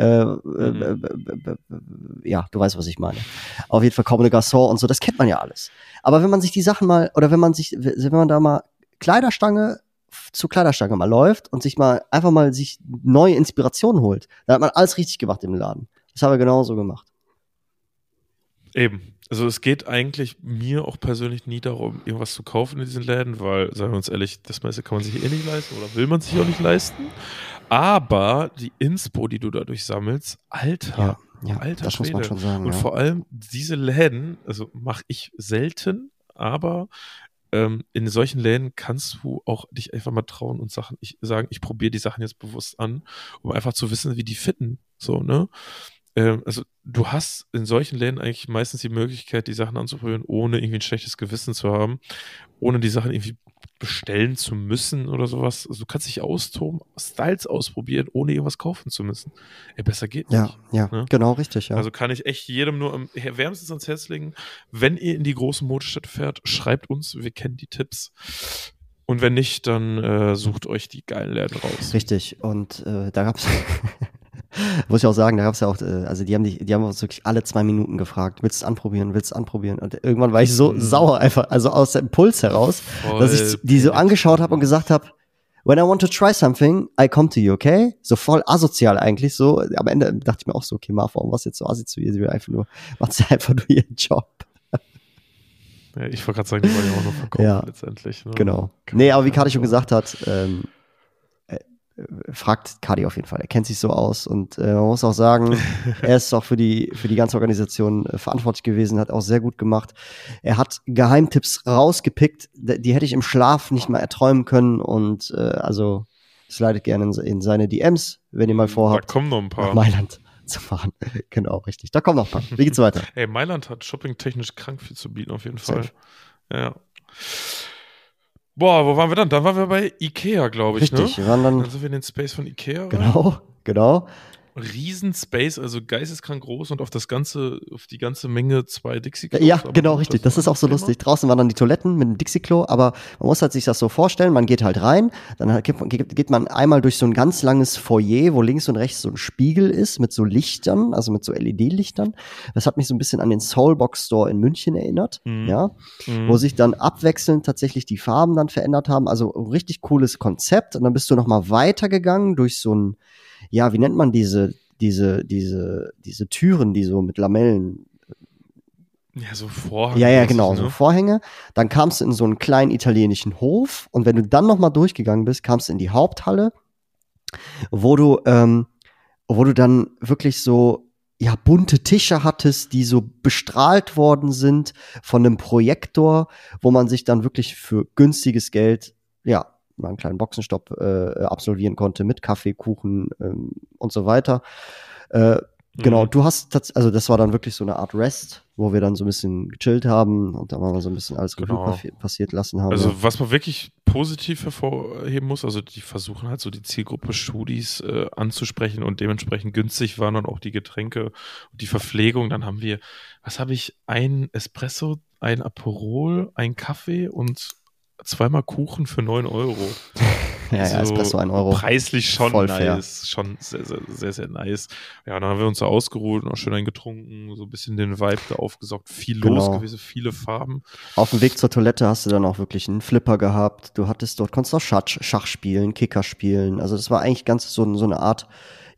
Ja, du weißt, was ich meine. Auf jeden Fall Comme des Garçons und so, das kennt man ja alles. Aber wenn man sich die Sachen mal, oder wenn man da mal Kleiderstange zu Kleiderstange mal läuft und sich mal einfach mal sich neue Inspirationen holt, dann hat man alles richtig gemacht im Laden. Das haben wir genauso gemacht. Eben. Also es geht eigentlich mir auch persönlich nie darum, irgendwas zu kaufen in diesen Läden, weil, sagen wir uns ehrlich, das meiste kann man sich eh nicht leisten oder will man sich auch nicht leisten. Aber die Inspo, die du dadurch sammelst, Alter, Ja, alter das muss man Schwede. schon sagen. Und Ja. vor allem diese Läden, also mache ich selten, aber in solchen Läden kannst du auch dich einfach mal trauen und sagen, ich probiere die Sachen jetzt bewusst an, um einfach zu wissen, wie die fitten. So, ne? Also du hast in solchen Läden eigentlich meistens die Möglichkeit, die Sachen anzuprobieren, ohne irgendwie ein schlechtes Gewissen zu haben, ohne die Sachen irgendwie bestellen zu müssen oder sowas. Also du kannst dich austoben, Styles ausprobieren, ohne irgendwas kaufen zu müssen. Besser geht nicht. Ja, Ne? genau, richtig, ja. Also kann ich echt jedem nur wärmstens ans Herz legen, wenn ihr in die großen Modestädte fährt, schreibt uns, wir kennen die Tipps. Und wenn nicht, dann sucht euch die geilen Läden raus. Richtig. Und da gab's muss ich auch sagen, da gab's ja auch, also die haben uns wirklich alle 2 Minuten gefragt, willst du es anprobieren? Und irgendwann war ich so sauer einfach, also aus dem Impuls heraus, dass ich die so angeschaut habe und gesagt habe, when I want to try something, I come to you, okay? So voll asozial eigentlich, so. Am Ende dachte ich mir auch so, okay, Marv, warum warst du jetzt so assi zu ihr? Sie will macht sie einfach nur ihren Job. Ja, ich wollte gerade sagen, die wollen ja auch nur verkaufen letztendlich. Ne? Genau. Nee, aber wie Kadi schon gesagt hat, fragt Kadi auf jeden Fall. Er kennt sich so aus und man muss auch sagen, er ist auch für die ganze Organisation verantwortlich gewesen, hat auch sehr gut gemacht. Er hat Geheimtipps rausgepickt, die hätte ich im Schlaf nicht mal erträumen können und also slidet gerne in seine DMs, wenn ihr mal vorhabt, da kommen noch ein paar. nach Mailand zu fahren. Genau, richtig. Da kommen noch ein paar. Wie geht's weiter? Ey, Mailand hat shoppingtechnisch krank viel zu bieten, auf jeden Fall. Safe. Ja. Boah, wo waren wir dann? Dann waren wir bei Ikea, glaube ich, Richtig, ne? wir waren dann Dann sind wir in den Space von Ikea. Genau. Riesenspace, also geisteskrank groß und auf die ganze Menge 2 Dixie-Klos. Ja, genau, richtig. Das ist auch so lustig. Draußen waren dann die Toiletten mit dem Dixie-Klo, aber man muss halt sich das so vorstellen, man geht halt rein, dann geht man einmal durch so ein ganz langes Foyer, wo links und rechts so ein Spiegel ist mit so Lichtern, also mit so LED-Lichtern. Das hat mich so ein bisschen an den Soulbox Store in München erinnert, wo sich dann abwechselnd tatsächlich die Farben dann verändert haben. Also richtig cooles Konzept. Und dann bist du noch mal weitergegangen durch so ein, ja, wie nennt man diese Türen, die so mit Lamellen. Ja, so Vorhänge. Ja, genau, ne? so Vorhänge. Dann kamst du in so einen kleinen italienischen Hof und wenn du dann noch mal durchgegangen bist, kamst du in die Haupthalle, wo du dann wirklich so, ja, bunte Tische hattest, die so bestrahlt worden sind von einem Projektor, wo man sich dann wirklich für günstiges Geld, ja, mal einen kleinen Boxenstopp absolvieren konnte mit Kaffee, Kuchen und so weiter. Genau, du hast, also das war dann wirklich so eine Art Rest, wo wir dann so ein bisschen gechillt haben und dann mal so ein bisschen alles Revue passiert lassen haben. Also was man wirklich positiv hervorheben muss, also die versuchen halt so die Zielgruppe Studis anzusprechen und dementsprechend günstig waren dann auch die Getränke und die Verpflegung. Dann haben wir, was habe ich, ein Espresso, ein Aperol, ein Kaffee und zweimal Kuchen für 9 Euro. Ja, Espresso 1 Euro. Preislich schon voll nice. fair. Schon sehr, sehr, sehr, sehr nice. Ja, dann haben wir uns da ausgeruht und auch schön eingetrunken, so ein bisschen den Vibe da aufgesaugt. Viel los gewesen, viele Farben. Auf dem Weg zur Toilette hast du dann auch wirklich einen Flipper gehabt. Du hattest dort, konntest auch Schach spielen, Kicker spielen. Also das war eigentlich ganz so eine Art,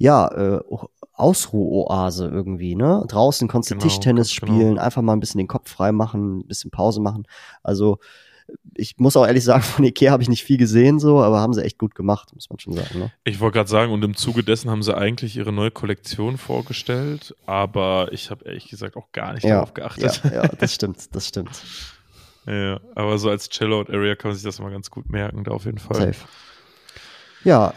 Ausruhoase irgendwie, ne? Draußen konntest du Tischtennis spielen, einfach mal ein bisschen den Kopf frei machen, ein bisschen Pause machen. Also ich muss auch ehrlich sagen, von Ikea habe ich nicht viel gesehen, so, aber haben sie echt gut gemacht, muss man schon sagen. Ne? Ich wollte gerade sagen, und im Zuge dessen haben sie eigentlich ihre neue Kollektion vorgestellt, aber ich habe ehrlich gesagt auch gar nicht darauf geachtet. Ja, das stimmt. Ja, aber so als Chill-Out-Area kann man sich das mal ganz gut merken, da auf jeden Fall. Safe. Ja,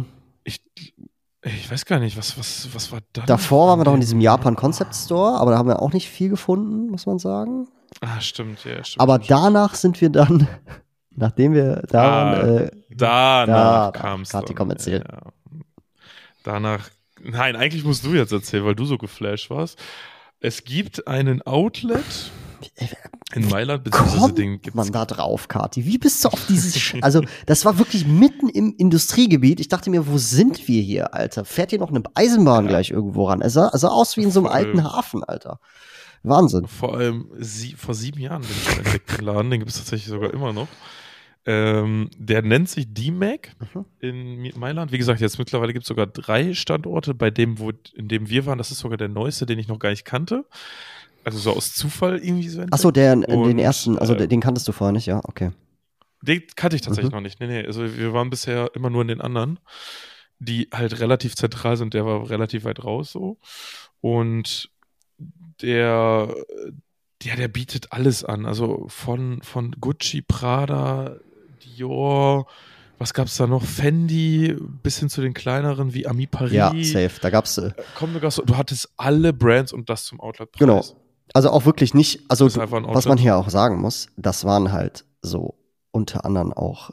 ich weiß gar nicht, was war da? Davor waren wir doch in diesem Japan Concept Store, aber da haben wir auch nicht viel gefunden, muss man sagen. Ah, stimmt, ja, stimmt. Aber danach sind wir dann, nachdem wir da danach kam es. Kathi, komm, erzähl. Ja. Danach, nein, eigentlich musst du jetzt erzählen, weil du so geflasht warst. Es gibt einen Outlet in Mailand, beziehungsweise den gibt's. Man da drauf, Kathi. Wie bist du auf dieses, also das war wirklich mitten im Industriegebiet. Ich dachte mir, wo sind wir hier, Alter? Fährt hier noch eine Eisenbahn gleich irgendwo ran? Es sah aus wie in so einem alten Hafen, Alter. Wahnsinn. Vor allem vor 7 Jahren bin ich entdeckt, den Laden, den gibt es tatsächlich sogar immer noch. Der nennt sich D-Mac in Mailand. Wie gesagt, jetzt mittlerweile gibt es sogar 3 Standorte. In dem wir waren, das ist sogar der neueste, den ich noch gar nicht kannte. Also so aus Zufall irgendwie so. Achso, den ersten, also den kanntest du vorher nicht, ja, okay. Den kannte ich tatsächlich noch nicht. Nee, also wir waren bisher immer nur in den anderen, die halt relativ zentral sind. Der war relativ weit raus so. Und der bietet alles an. Also von Gucci, Prada, Dior, was gab's da noch? Fendi, bis hin zu den kleineren wie Ami Paris. Ja, safe. Da gab's. Du hattest alle Brands und das zum Outlet-Preis. Genau. Also auch wirklich nicht, also was man hier auch sagen muss, das waren halt so unter anderem auch,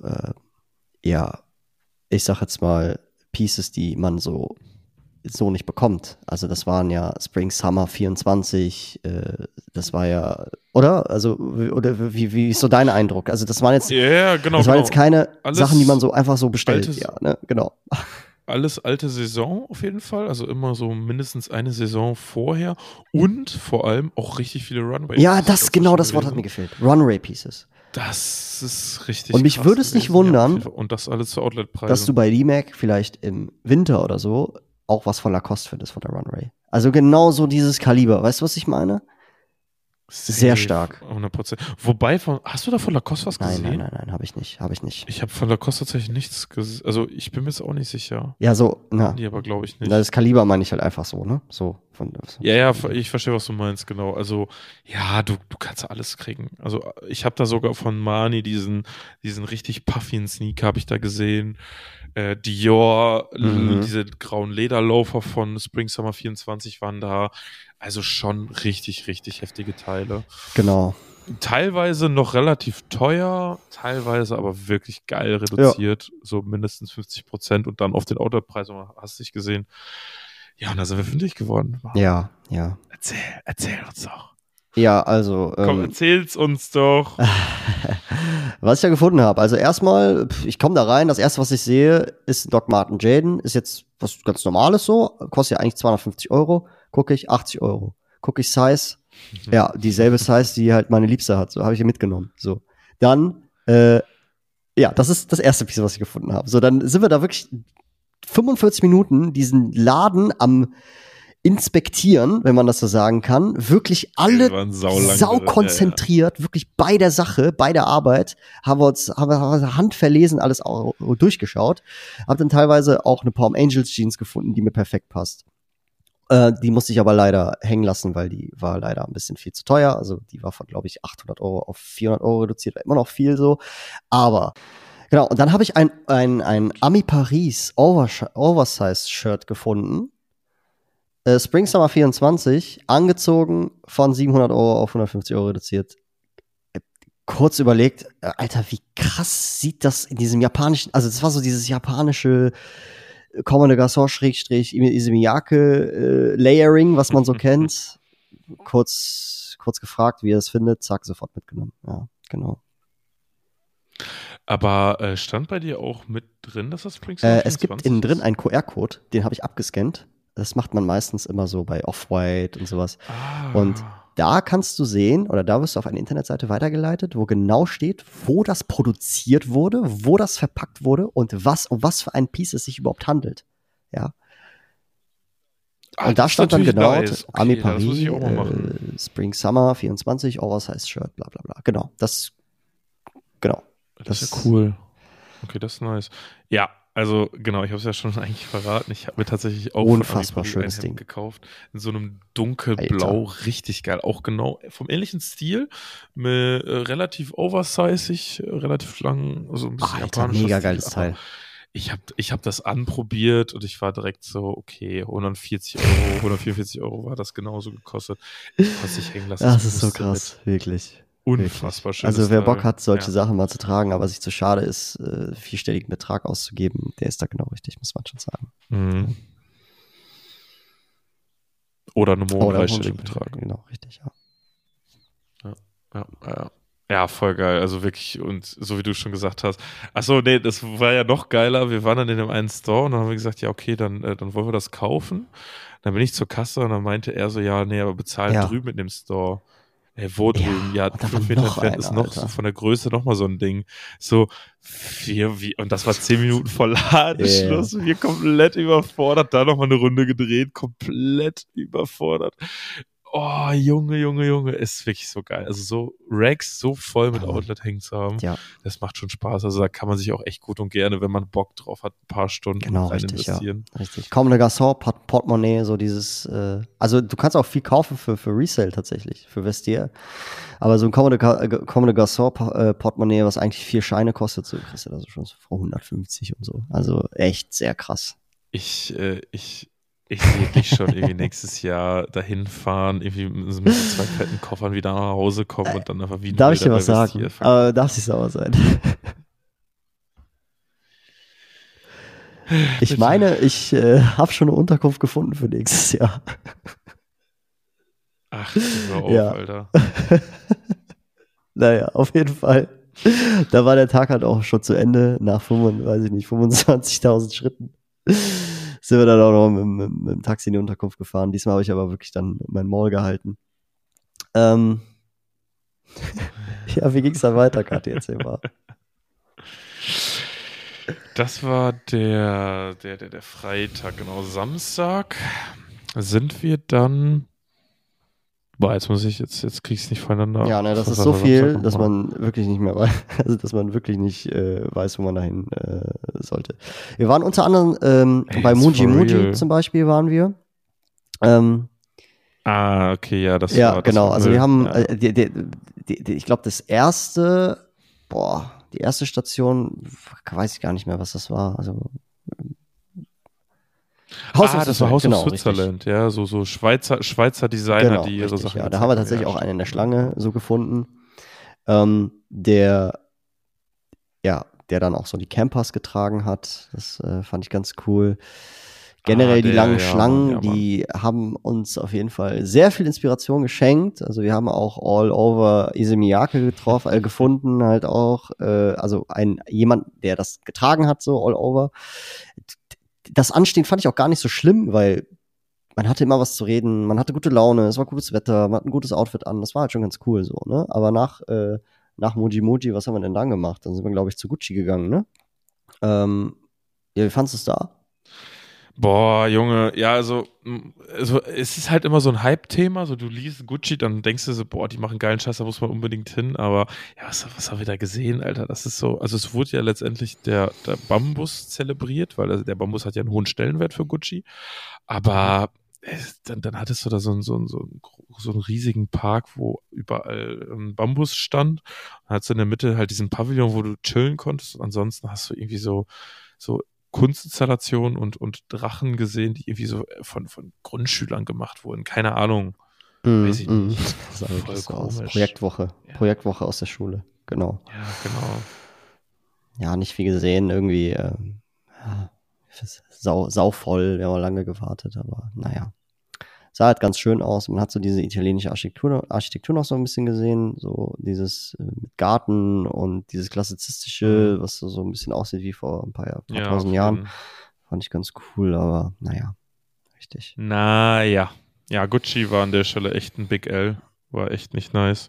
ich sag jetzt mal, Pieces, die man so nicht bekommt. Also das waren ja Spring Summer 24, das war ja, oder? Also, oder wie ist so dein Eindruck? Also das waren jetzt, das waren jetzt keine Sachen, die man so einfach so bestellt. Ja, ne? Genau. Alles alte Saison auf jeden Fall, also immer so mindestens eine Saison vorher und vor allem auch richtig viele Runway-Pieces. Ja, das Wort hat mir gefehlt. Runway-Pieces. Das ist richtig und mich würde es nicht wundern, und das alles zu Outlet-Preisen, dass du bei D-Mac vielleicht im Winter oder so auch was von Lacoste findest, von der Runway. Also genau so dieses Kaliber. Weißt du, was ich meine? Sehr stark. 100%. Wobei, hast du da von Lacoste was gesehen? Nein, habe ich nicht. Ich habe von Lacoste tatsächlich nichts gesehen. Also ich bin mir jetzt auch nicht sicher. Ja, so, na. Die aber glaube ich nicht. Das Kaliber meine ich halt einfach so, ne? So. Ja, ich verstehe, was du meinst, genau. Also, ja, du kannst alles kriegen. Also ich habe da sogar von Marni diesen richtig puffigen Sneaker habe ich da gesehen. Dior, diese grauen Lederlaufer von Spring Summer 24 waren da. Also schon richtig, richtig heftige Teile. Genau. Teilweise noch relativ teuer, teilweise aber wirklich geil reduziert. So mindestens 50% und dann auf den Outlet-Preis, hast du dich gesehen. Ja, und da sind wir fündig geworden. Ja. Erzähl uns doch. Ja, also. Komm, erzähl's uns doch. Was ich da gefunden habe. Also erstmal, ich komme da rein, das erste, was ich sehe, ist ein Doc Marten Jaden. Ist jetzt was ganz Normales so. Kostet ja eigentlich 250 Euro. Gucke ich, 80 Euro. Gucke ich Size. Ja, dieselbe Size, die halt meine Liebste hat. So habe ich hier mitgenommen. So. Dann, das ist das erste Piece, was ich gefunden habe. So, dann sind wir da wirklich 45 Minuten diesen Laden am inspektieren, wenn man das so sagen kann, wirklich alle saukonzentriert, wirklich bei der Sache, bei der Arbeit, haben wir handverlesen alles auch durchgeschaut, hab dann teilweise auch eine Palm Angels Jeans gefunden, die mir perfekt passt. Die musste ich aber leider hängen lassen, weil die war leider ein bisschen viel zu teuer, also die war von, glaube ich, 800 Euro auf 400 Euro reduziert, war immer noch viel so, aber Genau, und dann habe ich ein Ami Paris Oversize-Shirt gefunden. Spring Summer 24, angezogen von 700 Euro auf 150 Euro reduziert. Kurz überlegt, Alter, wie krass sieht das in diesem japanischen, also das war so dieses japanische Comme des Garçons / Izumiyake Layering, was man so kennt. Kurz gefragt, wie er es findet, zack, sofort mitgenommen. Ja, genau. Aber stand bei dir auch mit drin, dass das Spring Summer Es gibt 24 innen drin ist? einen QR-Code, den habe ich abgescannt. Das macht man meistens immer so bei Off-White und sowas. Und da kannst du sehen, oder da wirst du auf eine Internetseite weitergeleitet, wo genau steht, wo das produziert wurde, wo das verpackt wurde und um was für ein Piece es sich überhaupt handelt. Ja. Und da das ist stand dann natürlich genau nice. Okay, Ami ja, das muss Paris, ich auch mal machen. Spring Summer 24, Oversize Shirt, bla bla bla. Genau, genau. Das ist ja cool. Okay, das ist nice. Ja, also genau, ich habe es ja schon eigentlich verraten. Ich habe mir tatsächlich auch Unfassbar von Ami Paris schönes ein Ding. Hemd gekauft. In so einem dunkelblau, richtig geil. Auch genau vom ähnlichen Stil. Mit, relativ oversizig, relativ lang, so ein bisschen Alter, japanischer mega Stil. geiles Aber Teil. ich hab das anprobiert und ich war direkt so, okay, 144 Euro war das genauso gekostet. Ich konnte es nicht hängen lassen. Das ich ist so musste krass, mit. wirklich. Unfassbar schönes Also wer Teil. Bock hat, solche Ja. Sachen mal zu tragen, aber sich zu schade ist, vierstelligen Betrag auszugeben, der ist da genau richtig, muss man schon sagen. Mhm. Oder einen hohen Oder dreistelligen Betrag. Genau, richtig, ja. Ja, voll geil. Also wirklich, und so wie du schon gesagt hast. Achso, nee, das war ja noch geiler. Wir waren dann in dem einen Store und dann haben wir gesagt, ja, okay, dann wollen wir das kaufen. Dann bin ich zur Kasse und dann meinte er so, ja, nee, aber bezahlen Ja. drüben in dem Store. Ey, wo drüben? Ja, und da 5 war Meter noch entfernt einer, ist noch Alter. so von der Größe nochmal so ein Ding. So, und das war 10 Minuten vor Ladenschluss. Wir komplett überfordert, da nochmal eine Runde gedreht, komplett überfordert. Oh, Junge, ist wirklich so geil. Also so Racks so voll mit Outlet hängen zu haben, das macht schon Spaß. Also da kann man sich auch echt gut und gerne, wenn man Bock drauf hat, ein paar Stunden rein investieren. Ja, richtig. Comme des Garçons, Portemonnaie, so dieses, also du kannst auch viel kaufen für Resale tatsächlich, für Vestiaire. Aber so ein Comme des Garçons Portemonnaie, was eigentlich 4 Scheine kostet, so kriegst du das schon für 150 und so. Also echt sehr krass. Ich sehe dich schon irgendwie nächstes Jahr dahin fahren, irgendwie mit so 2 fetten Koffern wieder nach Hause kommen und dann einfach wie Darf ich dir was sagen? Aber darf ich sauer sein? Ich meine, ich habe schon eine Unterkunft gefunden für nächstes Jahr. Ach, hör auf, Alter. Naja, auf jeden Fall. Da war der Tag halt auch schon zu Ende, nach 25.000 Schritten. Sind wir dann auch noch mit dem Taxi in die Unterkunft gefahren. Diesmal habe ich aber wirklich dann mein Maul gehalten. Ja, wie ging es dann weiter, Kathi? Erzähl mal. Das war der Freitag, genau. Samstag sind wir dann. Boah, jetzt krieg ich es nicht voneinander. Ja, ne, das ist so viel, dass man wirklich nicht mehr weiß, also dass man wirklich nicht weiß, wo man dahin sollte. Wir waren unter anderem bei Muji zum Beispiel waren wir. Okay, ja, das ja, war genau. Das also wir haben, ich glaube, die erste Station, weiß ich gar nicht mehr, was das war. Also das war House of Switzerland, ja, so Schweizer Designer, die ihre Sachen. Ja, da haben wir tatsächlich auch einen in der Schlange so gefunden, der dann auch so die Campers getragen hat. Das fand ich ganz cool. Generell die langen Schlangen, die haben uns auf jeden Fall sehr viel Inspiration geschenkt. Also wir haben auch all over Izumiyake gefunden, halt auch. Also jemand, der das getragen hat, so all over. Das Anstehen fand ich auch gar nicht so schlimm, weil man hatte immer was zu reden, man hatte gute Laune, es war gutes Wetter, man hat ein gutes Outfit an, das war halt schon ganz cool so, ne? Aber nach Muji, was haben wir denn dann gemacht? Dann sind wir, glaube ich, zu Gucci gegangen, ne? Ja, wie fandest du es da? Boah, Junge, ja, also es ist halt immer so ein Hype-Thema, so du liest Gucci, dann denkst du so, boah, die machen geilen Scheiß, da muss man unbedingt hin, aber ja, was haben wir da gesehen, Alter, das ist so, also es wurde ja letztendlich der Bambus zelebriert, weil der Bambus hat ja einen hohen Stellenwert für Gucci, aber dann hattest du da so ein so einen riesigen Park, wo überall Bambus stand. Dann hast du in der Mitte halt diesen Pavillon, wo du chillen konntest. Und ansonsten hast du irgendwie so Kunstinstallationen und Drachen gesehen, die irgendwie so von Grundschülern gemacht wurden. Keine Ahnung. Weiß ich nicht. Das sah wirklich so aus. komisch. Projektwoche aus der Schule, genau. Ja, genau. Ja, nicht viel gesehen, irgendwie sauvoll, wir haben lange gewartet, aber naja. Sah halt ganz schön aus. Man hat so diese italienische Architektur noch so ein bisschen gesehen, so dieses mit Garten und dieses klassizistische, was so ein bisschen aussieht wie vor ein paar tausend Jahren. Fand ich ganz cool, aber naja, richtig. Naja. Ja, Gucci war an der Stelle echt ein Big L. War echt nicht nice.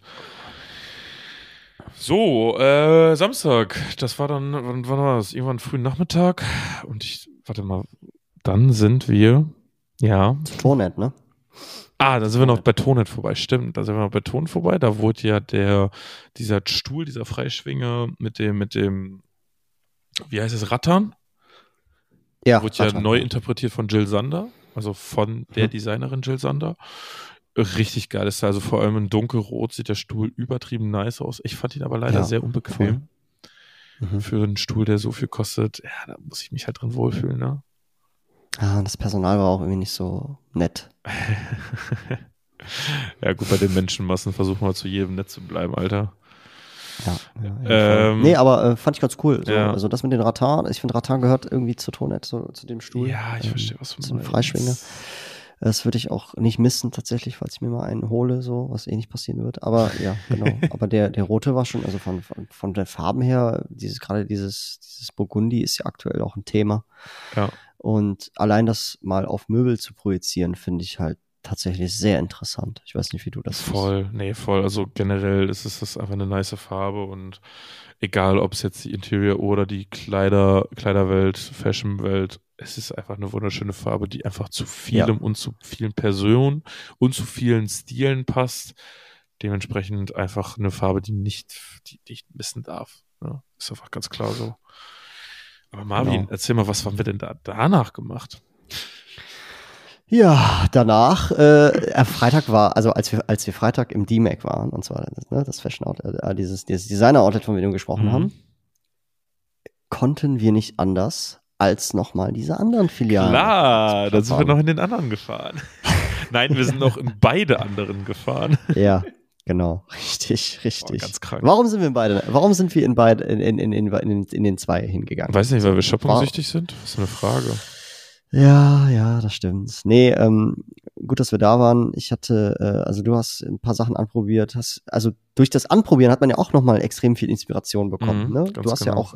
So, Samstag. Das war dann, wann war das? Irgendwann frühen Nachmittag. Und warte mal, dann sind wir, ja. Tournet, ne? Da sind wir noch bei Tournet vorbei. Stimmt, da sind wir noch bei Tournet vorbei. Da wurde ja dieser Stuhl, dieser Freischwinger mit dem, wie heißt es, Rattan? Ja. Wurde ja neu interpretiert von Jill Sander. Also von der Designerin Jill Sander. Richtig geil ist. Also vor allem in dunkelrot sieht der Stuhl übertrieben nice aus. Ich fand ihn aber leider sehr unbequem. Für einen Stuhl, der so viel kostet. Ja, da muss ich mich halt drin wohlfühlen, ne? Ja, das Personal war auch irgendwie nicht so nett. Ja gut, bei den Menschenmassen versuchen wir zu jedem nett zu bleiben, Alter. Ja. Nee, aber fand ich ganz cool. So, also das mit den Rattan, ich finde Rattan gehört irgendwie zu Tournet, so zu dem Stuhl. Ja, ich verstehe, was du meinst. Zum Freischwinger. Das würde ich auch nicht missen, tatsächlich, falls ich mir mal einen hole, so, was eh nicht passieren wird. Aber ja, genau. Aber der rote war schon, also von den Farben her, dieses Burgundi ist ja aktuell auch ein Thema. Ja. Und allein das mal auf Möbel zu projizieren, finde ich halt tatsächlich sehr interessant. Ich weiß nicht, wie du das siehst. Voll. Also generell ist das einfach eine nice Farbe und egal, ob es jetzt die Interior oder die Kleiderwelt, Fashionwelt, es ist einfach eine wunderschöne Farbe, die einfach zu vielem und zu vielen Personen und zu vielen Stilen passt. Dementsprechend einfach eine Farbe, die nicht missen darf. Ja, ist einfach ganz klar so. Aber Marvin, erzähl mal, was haben wir denn danach gemacht? Ja, danach, Freitag war, also als wir Freitag im DMAC waren, und zwar das Fashion Outlet, dieses Designer-Outlet, von dem wir gesprochen haben, konnten wir nicht anders, als nochmal diese anderen Filialen. Klar, da sind wir noch in den anderen gefahren. Nein, wir sind noch in beide anderen gefahren. Ja, genau, richtig. Oh, ganz krank. Warum sind wir in den zwei hingegangen? Weiß nicht, weil wir shopping-süchtig sind? Das ist eine Frage. Ja, das stimmt. Nee, gut, dass wir da waren. Ich hatte, also du hast ein paar Sachen anprobiert, also durch das Anprobieren hat man ja auch nochmal extrem viel Inspiration bekommen. Ne? Du hast ja auch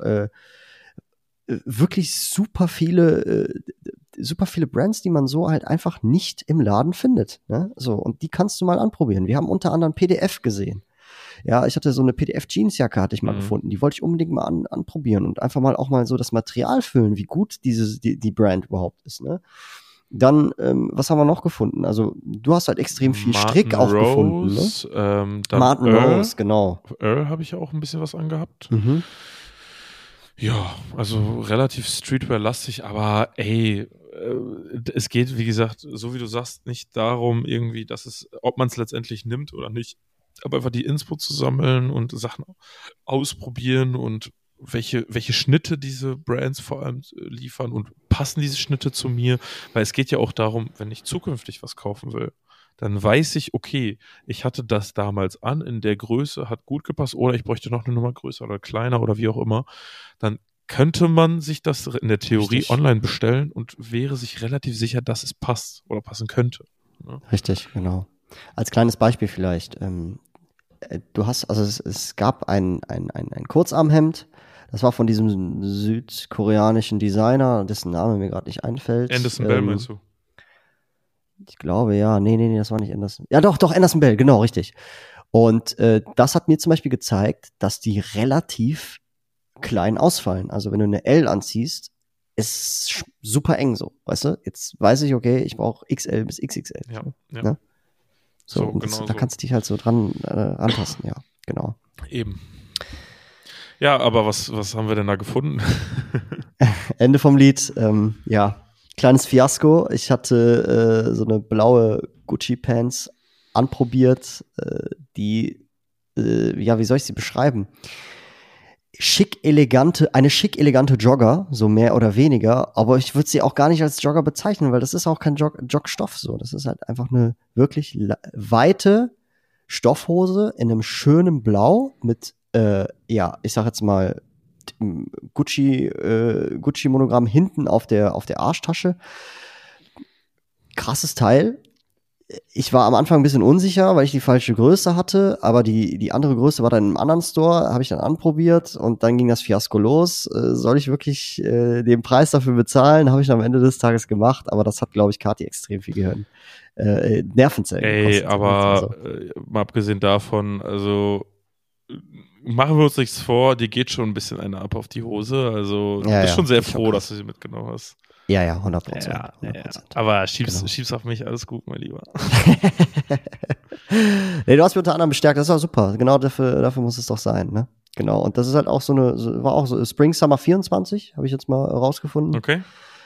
wirklich super viele Brands, die man so halt einfach nicht im Laden findet. Ne? So, und die kannst du mal anprobieren. Wir haben unter anderem PDF gesehen. Ja, ich hatte so eine PDF-Jeansjacke, hatte ich mal gefunden. Die wollte ich unbedingt mal anprobieren und einfach mal auch mal so das Material füllen, wie gut die Brand überhaupt ist. Ne? Dann, was haben wir noch gefunden? Also, du hast halt extrem viel Strick auch gefunden. Ne? Martin Rose, genau. Earl habe ich ja auch ein bisschen was angehabt. Ja, also relativ Streetwear-lastig, aber es geht, wie gesagt, so wie du sagst, nicht darum irgendwie, ob man es letztendlich nimmt oder nicht, aber einfach die Inspo zu sammeln und Sachen ausprobieren und welche Schnitte diese Brands vor allem liefern und passen diese Schnitte zu mir, weil es geht ja auch darum, wenn ich zukünftig was kaufen will, dann weiß ich, okay, ich hatte das damals an, in der Größe, hat gut gepasst oder ich bräuchte noch eine Nummer größer oder kleiner oder wie auch immer, dann könnte man sich das in der Theorie online bestellen und wäre sich relativ sicher, dass es passt oder passen könnte. Ja. Richtig, genau. Als kleines Beispiel vielleicht, du hast, also es gab ein Kurzarmhemd, das war von diesem südkoreanischen Designer, dessen Name mir gerade nicht einfällt. Anderson Bell meinst du? Ich glaube, ja. Nee, das war nicht Anderson. Ja, doch, Anderson Bell, genau, richtig. Und das hat mir zum Beispiel gezeigt, dass die relativ klein ausfallen. Also wenn du eine L anziehst, ist super eng so, weißt du? Jetzt weiß ich, okay, ich brauche XL bis XXL. Ja. Ne? So genau da kannst du dich halt so dran antasten, ja, genau. Eben. Ja, aber was haben wir denn da gefunden? Ende vom Lied, ja, kleines Fiasko. Ich hatte so eine blaue Gucci-Pants anprobiert, wie soll ich sie beschreiben? Eine schick elegante Jogger, so mehr oder weniger, aber ich würde sie auch gar nicht als Jogger bezeichnen, weil das ist auch kein Jogstoff so. Das ist halt einfach eine wirklich weite Stoffhose in einem schönen Blau mit, ich sag jetzt mal, Gucci-Monogramm hinten auf der Arschtasche. Krasses Teil. Ich war am Anfang ein bisschen unsicher, weil ich die falsche Größe hatte, aber die andere Größe war dann in einem anderen Store, habe ich dann anprobiert und dann ging das Fiasko los. Soll ich wirklich den Preis dafür bezahlen? Habe ich am Ende des Tages gemacht, aber das hat, glaube ich, Kathi extrem viel Gehirn. Nervenzellen gekostet. Aber mal abgesehen davon, also machen wir uns nichts vor, dir geht schon ein bisschen eine ab auf die Hose, also du bist schon sehr froh, dass du sie mitgenommen hast. Ja, 100%. Ja. Aber schieb's auf mich, alles gut, mein Lieber. Nee, du hast mich unter anderem bestärkt, das ist auch super. Genau dafür muss es doch sein, ne? Genau, und das ist halt auch war auch so Spring Summer 24, habe ich jetzt mal rausgefunden. Okay.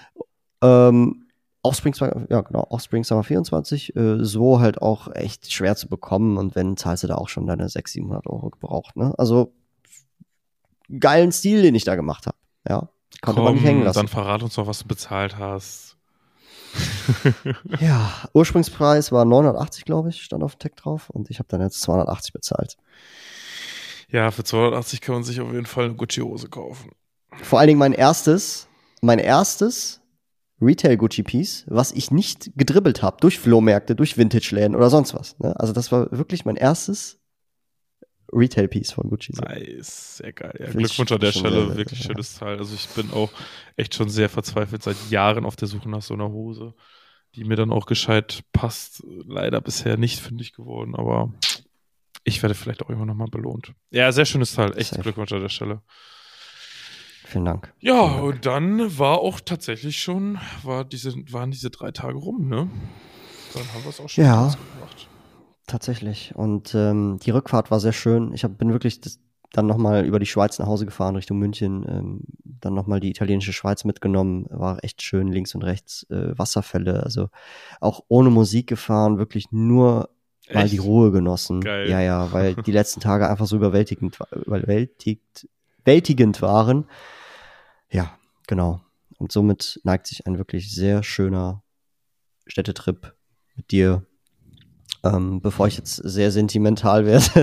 Auch Spring Summer 24, so halt auch echt schwer zu bekommen und wenn, zahlst du da auch schon deine 600-700 Euro gebraucht, ne? Also, geilen Stil, den ich da gemacht habe, ja. Konnte man nicht hängen lassen. Dann verrat uns doch, was du bezahlt hast. Ja, Ursprungspreis war 980, glaube ich, stand auf dem Tag drauf und ich habe dann jetzt 280 bezahlt. Ja, für 280 kann man sich auf jeden Fall eine Gucci-Hose kaufen. Vor allen Dingen mein erstes Retail-Gucci-Piece, was ich nicht gedribbelt habe durch Flohmärkte, durch Vintage-Läden oder sonst was. Ne? Also das war wirklich mein erstes Retail-Piece von Gucci. So. Nice, sehr geil. Ja, Glückwunsch an der Stelle, wirklich schönes Teil. Also ich bin auch echt schon sehr verzweifelt seit Jahren auf der Suche nach so einer Hose, die mir dann auch gescheit passt. Leider bisher nicht fündig geworden, aber ich werde vielleicht auch immer noch mal belohnt. Ja, sehr schönes Teil. Echt Glückwunsch an der Stelle. Vielen Dank. Ja, und dann war auch tatsächlich waren diese 3 Tage rum, ne? Dann haben wir es auch schon gemacht. Tatsächlich. Und die Rückfahrt war sehr schön. Bin wirklich dann nochmal über die Schweiz nach Hause gefahren, Richtung München. Dann nochmal die italienische Schweiz mitgenommen. War echt schön, links und rechts Wasserfälle. Also auch ohne Musik gefahren, wirklich nur mal die Ruhe genossen. Geil. Ja, weil die letzten Tage einfach so überwältigend waren. Ja, genau. Und somit neigt sich ein wirklich sehr schöner Städtetrip mit dir. Bevor ich jetzt sehr sentimental werde,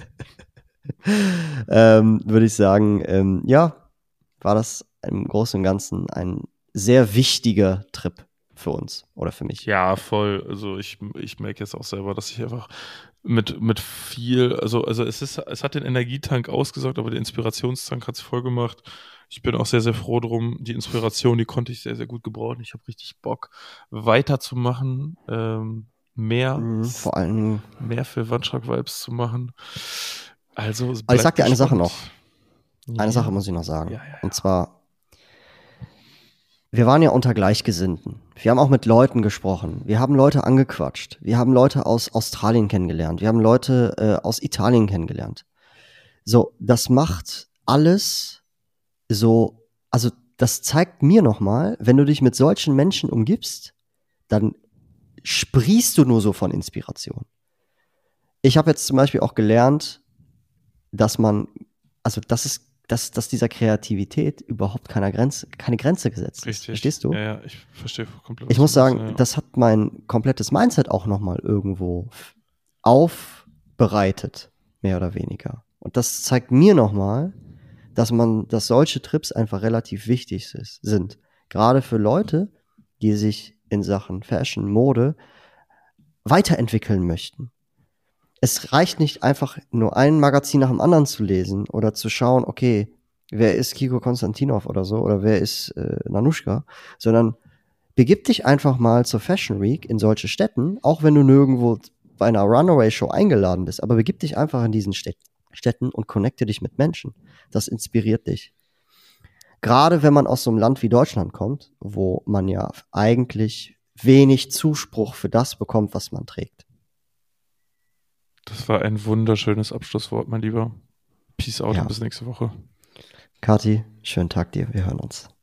würde ich sagen, war das im Großen und Ganzen ein sehr wichtiger Trip für uns oder für mich. Ja, voll. Also ich merke jetzt auch selber, dass ich einfach mit viel, also es hat den Energietank ausgesaugt, aber der Inspirationstank hat es voll gemacht. Ich bin auch sehr, sehr froh drum. Die Inspiration, die konnte ich sehr, sehr gut gebrauchen. Ich habe richtig Bock, weiterzumachen. Vor allem mehr für Wandschrank-Vibes zu machen. Also, aber ich sag dir eine Sache noch. Eine Ja. Sache muss ich noch sagen. Ja. Und zwar, wir waren ja unter Gleichgesinnten. Wir haben auch mit Leuten gesprochen. Wir haben Leute angequatscht. Wir haben Leute aus Australien kennengelernt. Wir haben Leute aus Italien kennengelernt. So, das macht alles so, also das zeigt mir nochmal, wenn du dich mit solchen Menschen umgibst, dann sprießt du nur so von Inspiration. Ich habe jetzt zum Beispiel auch gelernt, dass dieser Kreativität überhaupt keine Grenze gesetzt ist. Richtig. Verstehst du? Ja, ich verstehe komplett. Ich muss sagen, das hat mein komplettes Mindset auch nochmal irgendwo aufbereitet, mehr oder weniger. Und das zeigt mir nochmal, dass solche Trips einfach relativ wichtig sind. Gerade für Leute, die sich in Sachen Fashion, Mode weiterentwickeln möchten. Es reicht nicht einfach nur ein Magazin nach dem anderen zu lesen oder zu schauen, okay, wer ist Kiko Konstantinov oder so oder wer ist Nanuschka, sondern begib dich einfach mal zur Fashion Week in solche Städten, auch wenn du nirgendwo bei einer Runaway-Show eingeladen bist, aber begib dich einfach in diesen Städten und connecte dich mit Menschen. Das inspiriert dich. Gerade wenn man aus so einem Land wie Deutschland kommt, wo man ja eigentlich wenig Zuspruch für das bekommt, was man trägt. Das war ein wunderschönes Abschlusswort, mein Lieber. Peace out und bis nächste Woche. Kathi, schönen Tag dir. Wir hören uns.